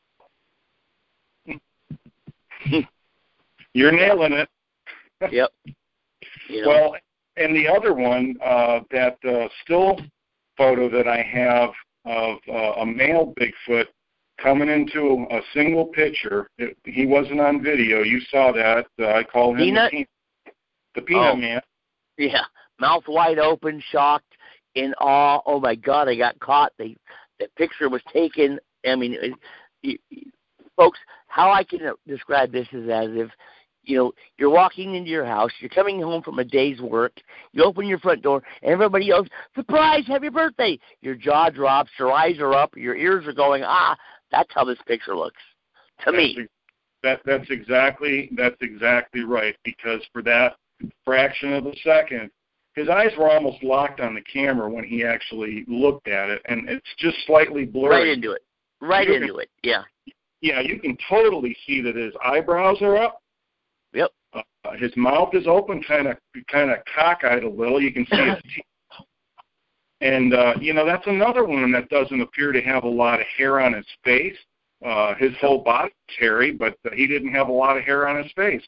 You're nailing it. Yep. You know. Well, and the other one, uh, that uh, still photo that I have of uh, a male Bigfoot coming into a single picture. It, he wasn't on video. You saw that. Uh, I call him Peanut? the, pe- the Peanut oh. Man. Yeah, mouth wide open, shocked, in awe. Oh my God, I got caught. They, the picture was taken. I mean, it, it, folks, how I can describe this is as if, you know, you're walking into your house, you're coming home from a day's work, you open your front door, and everybody yells, surprise, happy birthday. Your jaw drops, your eyes are up, your ears are going, ah, that's how this picture looks to that's me. Ex- that, that's exactly that's exactly right, because for that fraction of a second, his eyes were almost locked on the camera when he actually looked at it, and it's just slightly blurry. Right into it. Right you into can, it, yeah. Yeah, you can totally see that his eyebrows are up. Yep. Uh, his mouth is open, kind of kind of cockeyed a little. You can see his teeth. And, uh, you know, that's another one that doesn't appear to have a lot of hair on his face. Uh, his whole body's hairy, but uh, he didn't have a lot of hair on his face.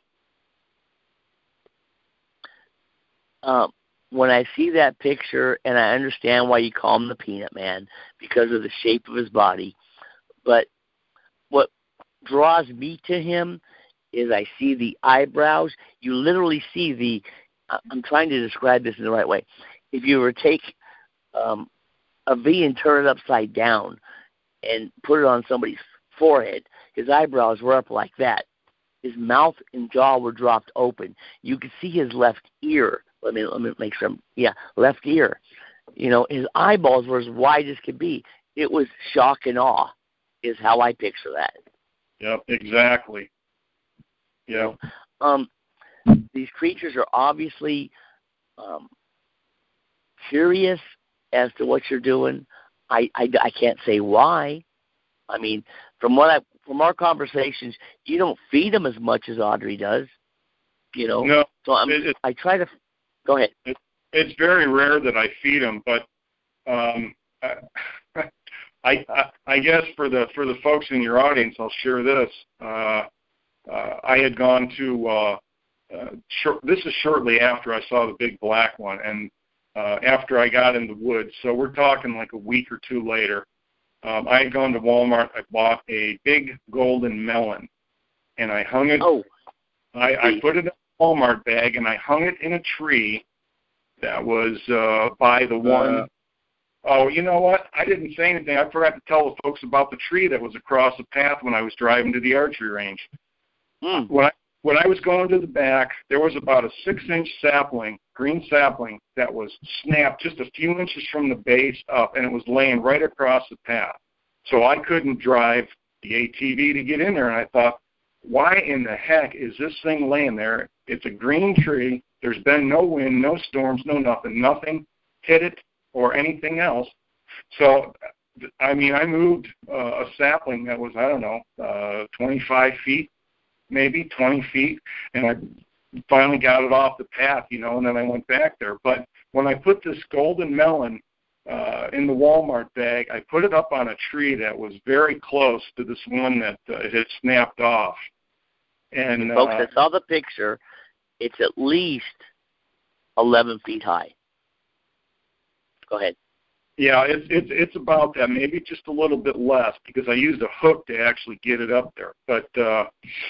Um, when I see that picture, and I understand why you call him the Peanut Man, because of the shape of his body, but what draws me to him is I see the eyebrows. You literally see the, I'm trying to describe this in the right way. If you were to take um, a V and turn it upside down and put it on somebody's forehead, his eyebrows were up like that. His mouth and jaw were dropped open. You could see his left ear. Let me let me make some. Yeah, left ear. You know, his eyeballs were as wide as could be. It was shock and awe, is how I picture that. Yep, exactly. Yeah. Um, these creatures are obviously um, curious as to what you're doing. I, I, I can't say why. I mean, from what I from our conversations, you don't feed them as much as Audrey does. You know. No. So I'm, it, it, I try to. Go ahead. It, it's very rare that I feed them, but um, I, I I guess for the for the folks in your audience, I'll share this. Uh, uh, I had gone to. Uh, uh, short, this is shortly after I saw the big black one, and uh, after I got in the woods. So we're talking like a week or two later. Um, I had gone to Walmart. I bought a big golden melon, and I hung it. Oh. I, I put it in a Walmart bag, and I hung it in a tree that was uh, by the one. Uh, oh, you know what? I didn't say anything. I forgot to tell the folks about the tree that was across the path when I was driving to the archery range. Mm. When I when I was going to the back, there was about a six-inch sapling, green sapling, that was snapped just a few inches from the base up, and it was laying right across the path. So I couldn't drive the A T V to get in there, and I thought, why in the heck is this thing laying there? It's a green tree. There's been no wind, no storms, no nothing. Nothing hit it or anything else. So, I mean, I moved uh, a sapling that was, I don't know, uh, twenty-five feet, maybe twenty feet, and I finally got it off the path, you know, and then I went back there. But when I put this golden melon uh, in the Walmart bag, I put it up on a tree that was very close to this one that uh, had snapped off. And, and folks, uh, I saw the picture. It's at least eleven feet high. Go ahead. Yeah, it's it's it's about that, maybe just a little bit less, because I used a hook to actually get it up there. But uh,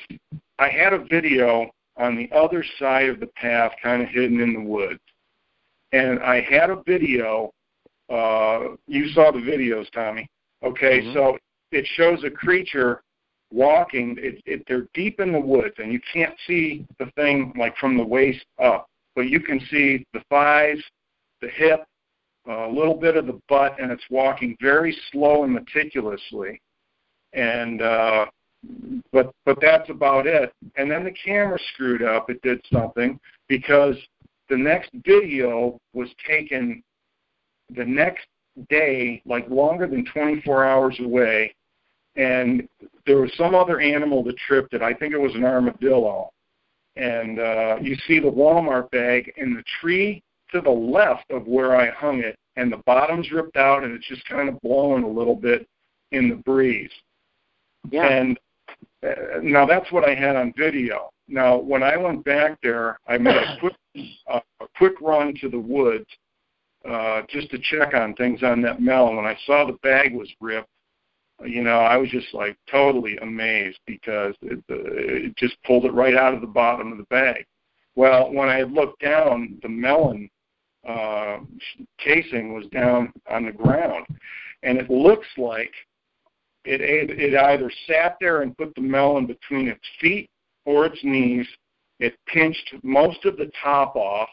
I had a video on the other side of the path, kind of hidden in the woods, and I had a video. Uh, you saw the videos, Tommy. Okay, mm-hmm. So it shows a creature walking. It, it, they're deep in the woods, and you can't see the thing like from the waist up, but you can see the thighs, the hip, a little bit of the butt, and it's walking very slow and meticulously. And uh, but but that's about it. And then the camera screwed up. It did something, because the next video was taken the next day, like longer than twenty-four hours away, and there was some other animal that tripped it. I think it was an armadillo. And uh, you see the Walmart bag in the tree to the left of where I hung it, and the bottom's ripped out, and it's just kind of blowing a little bit in the breeze. Yeah. And uh, now that's what I had on video. Now, when I went back there, I made a quick, uh, a quick run to the woods uh, just to check on things on that melon. When I saw the bag was ripped, you know, I was just like totally amazed, because it, uh, it just pulled it right out of the bottom of the bag. Well, when I looked down, the melon uh, casing was down on the ground, and it looks like it, it it either sat there and put the melon between its feet or its knees. It pinched most of the top off,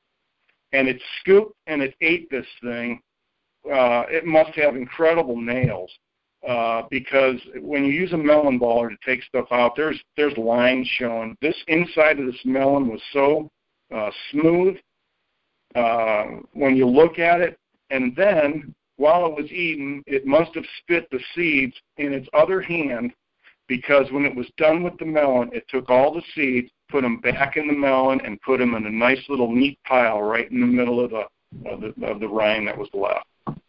and it scooped and it ate this thing. Uh, it must have incredible nails, uh, because when you use a melon baller to take stuff out, there's there's lines showing. This inside of this melon was so uh, smooth uh, when you look at it, and then while it was eating, it must have spit the seeds in its other hand, because when it was done with the melon, it took all the seeds, put them back in the melon, and put them in a nice little neat pile right in the middle of the of the, of the rind that was left.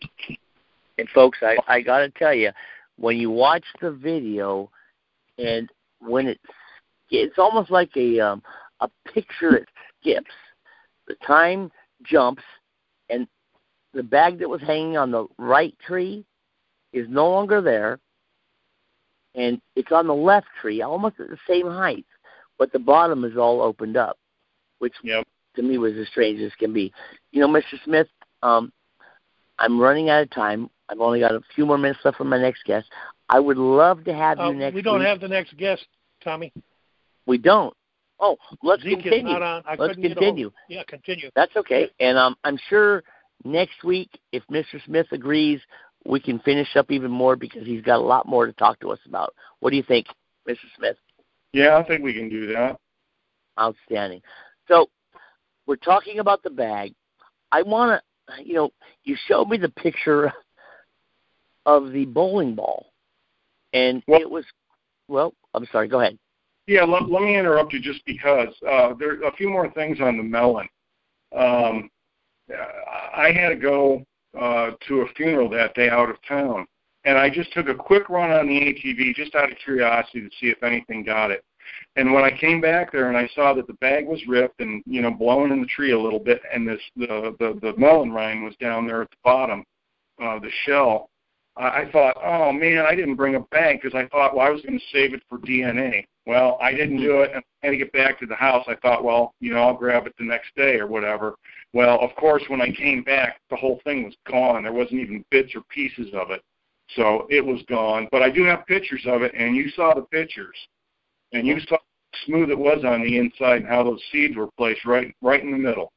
And folks, I, I got to tell you, when you watch the video, and when it, it's almost like a um, a picture. It skips. The time jumps, and the bag that was hanging on the right tree is no longer there, and it's on the left tree, almost at the same height, but the bottom is all opened up, which yep. to me was as strange as can be. You know, Mister Smith, um, I'm running out of time. I've only got a few more minutes left for my next guest. I would love to have uh, you next We don't week. have the next guest, Tommy. We don't. Oh, let's Zeke continue. Is not on. I let's couldn't continue. Get a hold. Yeah, continue. That's okay. And um, I'm sure next week, if Mister Smith agrees, we can finish up even more, because he's got a lot more to talk to us about. What do you think, Mister Smith? Yeah, I think we can do that. Outstanding. So we're talking about the bag. I want to, you know, you showed me the picture of the bowling ball, and well, it was, well, I'm sorry, go ahead. Yeah, let, let me interrupt you just because uh, there are a few more things on the melon. Um, I had to go uh, to a funeral that day out of town, and I just took a quick run on the A T V just out of curiosity to see if anything got it. And when I came back there and I saw that the bag was ripped and, you know, blowing in the tree a little bit, and this the the, the melon rind was down there at the bottom, uh, the shell, I thought, oh, man, I didn't bring a bag, because I thought, well, I was going to save it for D N A. Well, I didn't do it, and I had to get back to the house. I thought, well, you know, I'll grab it the next day or whatever. Well, of course, when I came back, the whole thing was gone. There wasn't even bits or pieces of it. So it was gone. But I do have pictures of it, and you saw the pictures. And you saw how smooth it was on the inside and how those seeds were placed right right in the middle.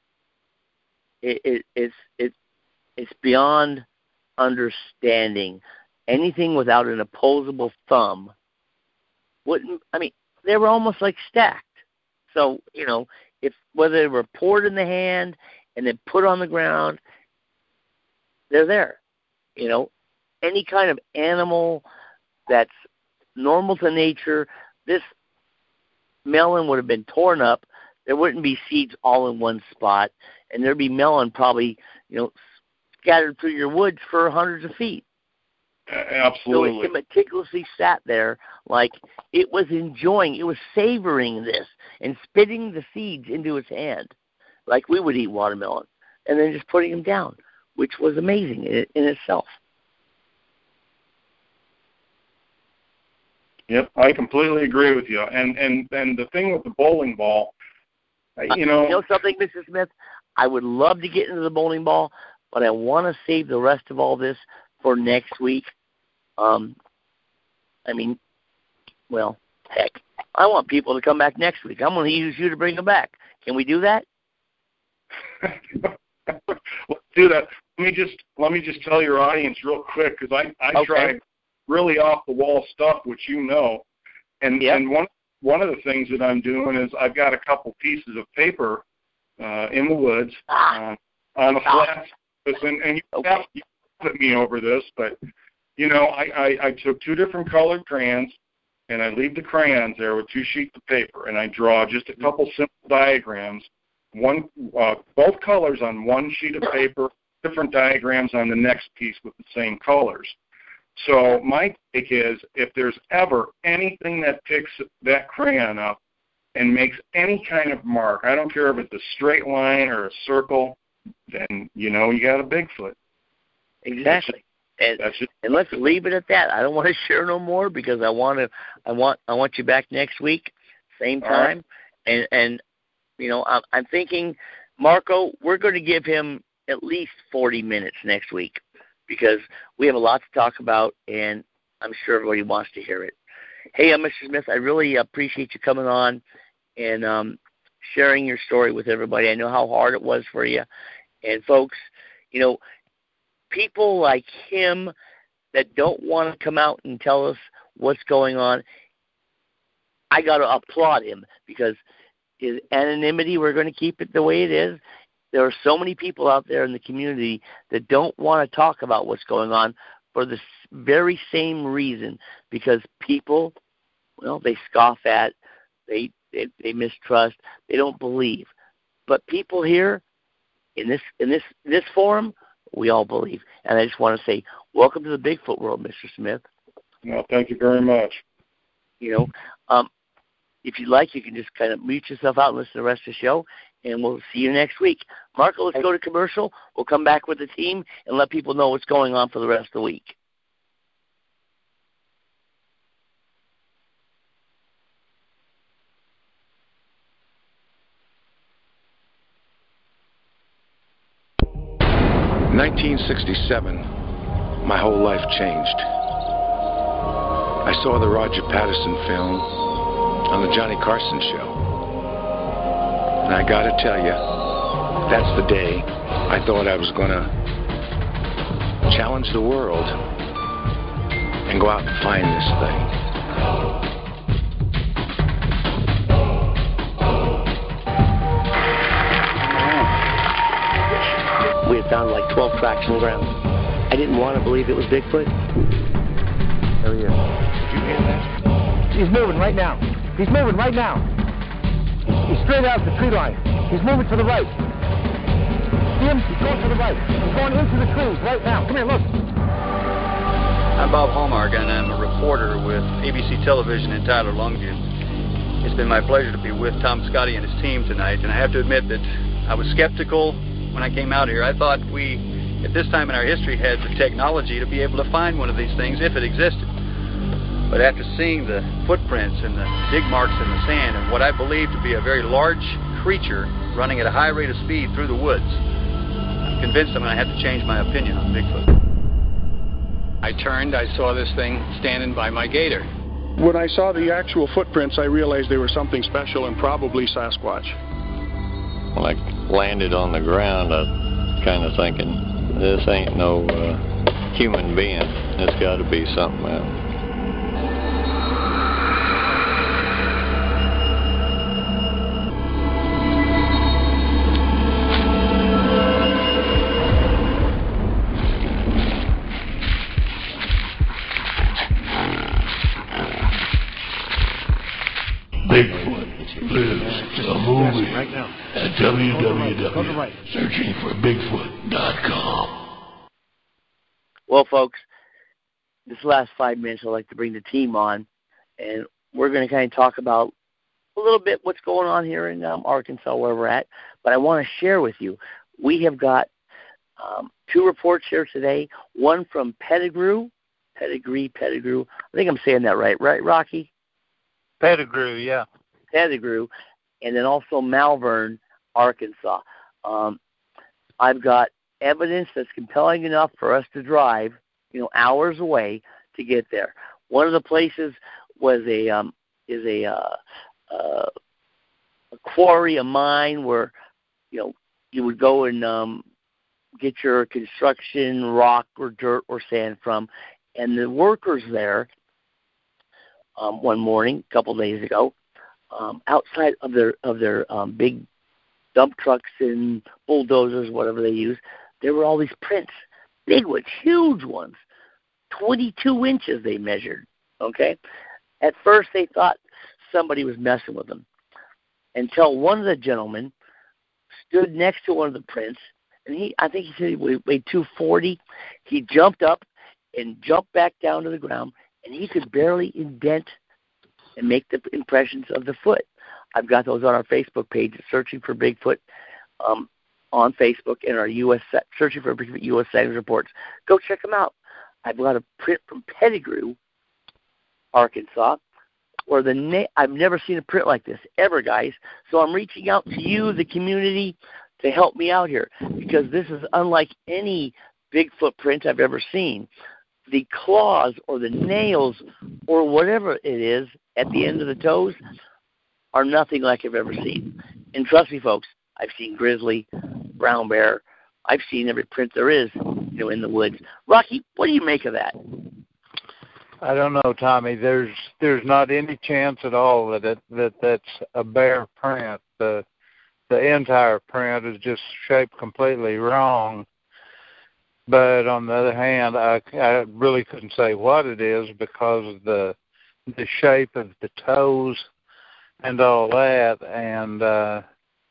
It, it, it's, it, it's beyond understanding. Anything without an opposable thumb wouldn't, I mean, they were almost like stacked. So, you know, if whether they were poured in the hand and then put on the ground, they're there. You know, any kind of animal that's normal to nature, this melon would have been torn up. There wouldn't be seeds all in one spot, and there'd be melon probably, you know, scattered through your woods for hundreds of feet. Absolutely. So it meticulously sat there like it was enjoying, it was savoring this and spitting the seeds into its hand like we would eat watermelon and then just putting them down, which was amazing in, in itself. Yep, I completely agree with you. And and, and the thing with the bowling ball, you know. Uh, you know something, Mister Smith? I would love to get into the bowling ball, but I want to save the rest of all this for next week. Um, I mean, well, heck, I want people to come back next week. I'm going to use you to bring them back. Can we do that? Let's do that. Let me just let me just tell your audience real quick because I I okay. tried really off the wall stuff, which you know, and yep. and one one of the things that I'm doing is I've got a couple pieces of paper uh, in the woods ah. uh, on a flat ah. surface, and, and you okay. have you put me over this, but you know I, I I took two different colored crayons and I leave the crayons there with two sheets of paper, and I draw just a couple simple diagrams. One, uh, both colors on one sheet of paper, different diagrams on the next piece with the same colors. So my take is if there's ever anything that picks that crayon up and makes any kind of mark, I don't care if it's a straight line or a circle, then you know you got a Bigfoot. Exactly. And, and let's leave it at that. I don't want to share no more because I want to. I want. I want you back next week, same time, right. and and. You know, I'm, I'm thinking, Marco, we're going to give him at least forty minutes next week because we have a lot to talk about, and I'm sure everybody wants to hear it. Hey, uh, Mister Smith, I really appreciate you coming on and um, sharing your story with everybody. I know how hard it was for you. And, folks, you know, people like him that don't want to come out and tell us what's going on, I got to applaud him because – his anonymity, we're going to keep it the way it is. There are so many people out there in the community that don't want to talk about what's going on for the very same reason, because people, well, they scoff at, they, they they mistrust, they don't believe. But people here in this in this this forum, we all believe. And I just want to say, welcome to the Bigfoot world, Mister Smith. Well, thank you very much. You know, um, if you'd like, you can just kind of mute yourself out and listen to the rest of the show, and we'll see you next week. Marco, let's go to commercial. We'll come back with the team and let people know what's going on for the rest of the week. nineteen sixty-seven, my whole life changed. I saw the Roger Patterson film on the Johnny Carson show. And I got to tell you, that's the day I thought I was going to challenge the world and go out and find this thing. We had found like twelve tracks on the ground. I didn't want to believe it was Bigfoot. Oh, yeah. Did you hear that? He's moving right now. He's moving right now. He's straight out the tree line. He's moving to the right. See him? He's going to the right. He's going into the trees right now. Come here, look. I'm Bob Hallmark, and I'm a reporter with A B C Television in Tyler, Longview. It's been my pleasure to be with Tom Scotty and his team tonight, and I have to admit that I was skeptical when I came out here. I thought we, at this time in our history, had the technology to be able to find one of these things if it existed. But after seeing the footprints and the dig marks in the sand and what I believe to be a very large creature running at a high rate of speed through the woods, I'm convinced I'm going to have to change my opinion on Bigfoot. I turned, I saw this thing standing by my gator. When I saw the actual footprints, I realized they were something special and probably Sasquatch. When I landed on the ground, I was kind of thinking, this ain't no uh, human being. It's got to be something else. Bigfoot lives a movie right now at w w w dot searching for bigfoot dot com. Well, folks, this last five minutes, I'd like to bring the team on, and we're going to kind of talk about a little bit what's going on here in um, Arkansas, where we're at. But I want to share with you, we have got um, two reports here today, one from Pettigrew, Pedigree, Pettigrew. I think I'm saying that right, right, Rocky? Pettigrew, yeah. Pettigrew, and then also Malvern, Arkansas. Um, I've got evidence that's compelling enough for us to drive, you know, hours away to get there. One of the places was a um, is a uh, uh, a quarry, a mine where, you know, you would go and um, get your construction rock or dirt or sand from, and the workers there um, one morning, a couple days ago, um, outside of their of their um, big dump trucks and bulldozers, whatever they use, there were all these prints, big ones, huge ones, twenty-two inches they measured, okay? At first they thought somebody was messing with them until one of the gentlemen stood next to one of the prints, and he, I think he said he weighed, weighed two forty. He jumped up and jumped back down to the ground, and he could barely indent and make the impressions of the foot. I've got those on our Facebook page, Searching for Bigfoot, um, on Facebook, and our U S Searching for Bigfoot U S Sightings Reports. Go check them out. I've got a print from Pettigrew, Arkansas, where the na- I've never seen a print like this ever, guys. So I'm reaching out to you, the community, to help me out here, because this is unlike any Bigfoot print I've ever seen. The claws or the nails or whatever it is at the end of the toes are nothing like I've ever seen. And trust me, folks, I've seen grizzly, brown bear. I've seen every print there is, you know, in the woods. Rocky, what do you make of that? I don't know, Tommy. There's there's not any chance at all that it, that that's a bear print. The the entire print is just shaped completely wrong. But on the other hand, I, I really couldn't say what it is because of the the shape of the toes and all that. And uh,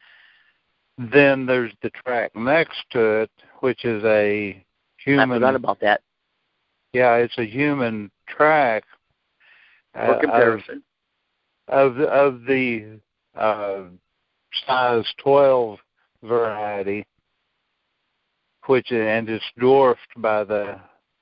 then there's the track next to it, which is a human. I forgot about that. Yeah, it's a human track. For comparison. Uh, of, of the uh, size twelve variety, which and it's dwarfed by the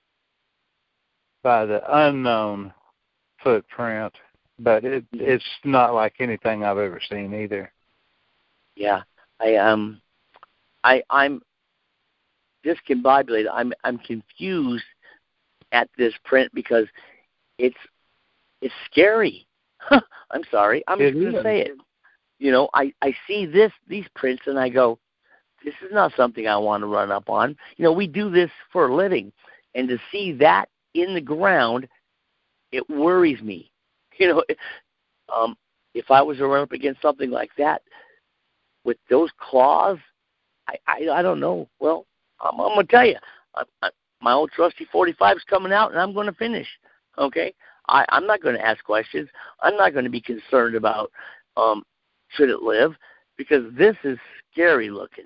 by the unknown footprint, but it it's not like anything I've ever seen either. Yeah, I um, I I'm discombobulated. I'm I'm confused at this print because it's it's scary. I'm sorry, I'm just going to say it. You know, I I see this these prints and I go, this is not something I want to run up on. You know, we do this for a living, and to see that in the ground, it worries me. You know, um, if I was to run up against something like that with those claws, I I, I don't know. Well, I'm, I'm going to tell you, I, I, my old trusty forty-five is coming out, and I'm going to finish. Okay, I, I'm not going to ask questions. I'm not going to be concerned about um, should it live, because this is scary looking.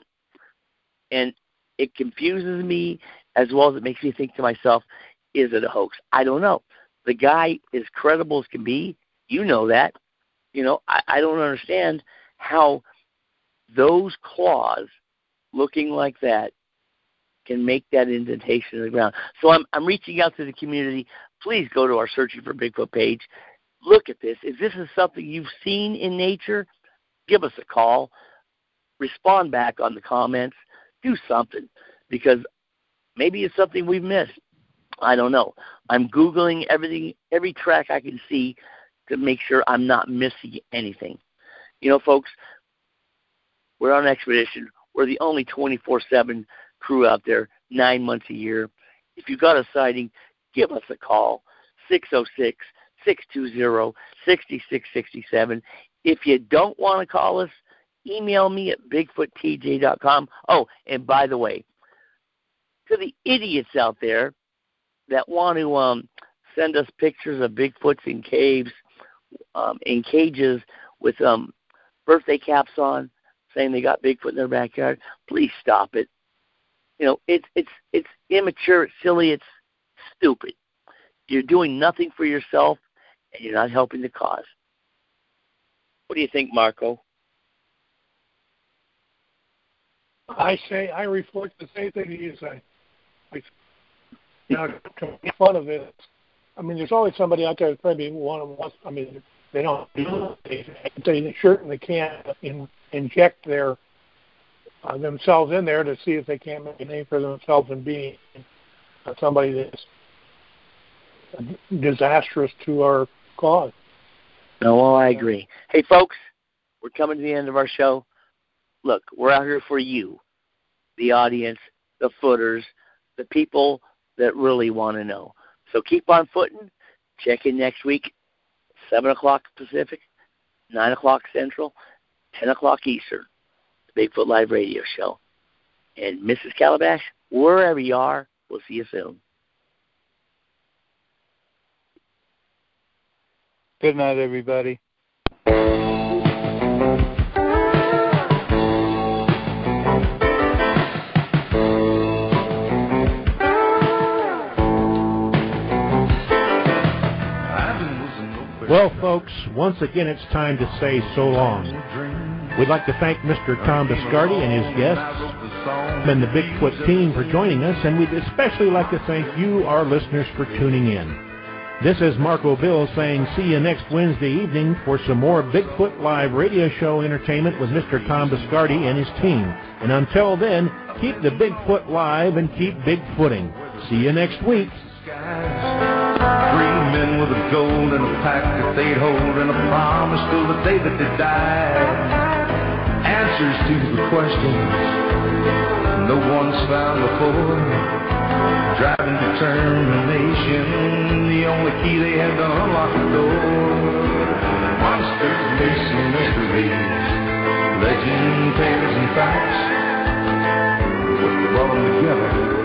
And it confuses me as well as it makes me think to myself, is it a hoax? I don't know. The guy is credible as can be. You know that. You know, I, I don't understand how those claws looking like that can make that indentation in the ground. So I'm I'm reaching out to the community. Please go to our Searching for Bigfoot page. Look at this. If this is something you've seen in nature, give us a call. Respond back on the comments. Do something, because maybe it's something we've missed. I don't know. I'm Googling everything, every track I can see to make sure I'm not missing anything. You know, folks, we're on an expedition. We're the only twenty-four seven crew out there, nine months a year. If you've got a sighting, give us a call, six oh six, six two zero, six six six seven. If you don't want to call us, email me at bigfoot t j dot com. Oh, and by the way, to the idiots out there that want to um, send us pictures of Bigfoots in caves, um, in cages with um, birthday caps on, saying they got Bigfoot in their backyard, please stop it. You know, it's it's it's immature, it's silly, it's stupid. you're doing nothing for yourself, and you're not helping the cause. What do you think, Marco? I say I reflect the same thing you say. Like, now, to make fun of it, I mean, there's always somebody out there that probably one of us. I mean, they don't do it. They, they certainly can't in, inject their uh, themselves in there to see if they can't make a name for themselves and being uh, somebody that's disastrous to our cause. No, well, I agree. Hey, folks, we're coming to the end of our show. Look, we're out here for you, the audience, the footers, the people that really want to know. So keep on footing. Check in next week, seven o'clock Pacific, nine o'clock Central, ten o'clock Eastern, the Bigfoot Live Radio Show. And Missus Calabash, wherever you are, we'll see you soon. Good night, everybody. Well, folks, once again, it's time to say so long. We'd like to thank Mister Tom Biscardi and his guests and the Bigfoot team for joining us, and we'd especially like to thank you, our listeners, for tuning in. This is Marco Bill saying see you next Wednesday evening for some more Bigfoot Live radio show entertainment with Mister Tom Biscardi and his team. And until then, keep the Bigfoot live and keep Bigfooting. See you next week. Three men with a gold and a pack that they'd hold and a promise till the day that they died. Answers to the questions no one's found before. Driving determination, the only key they had to unlock the door. Monsters, myths, and mysteries, legend, tales, and facts. What brought them together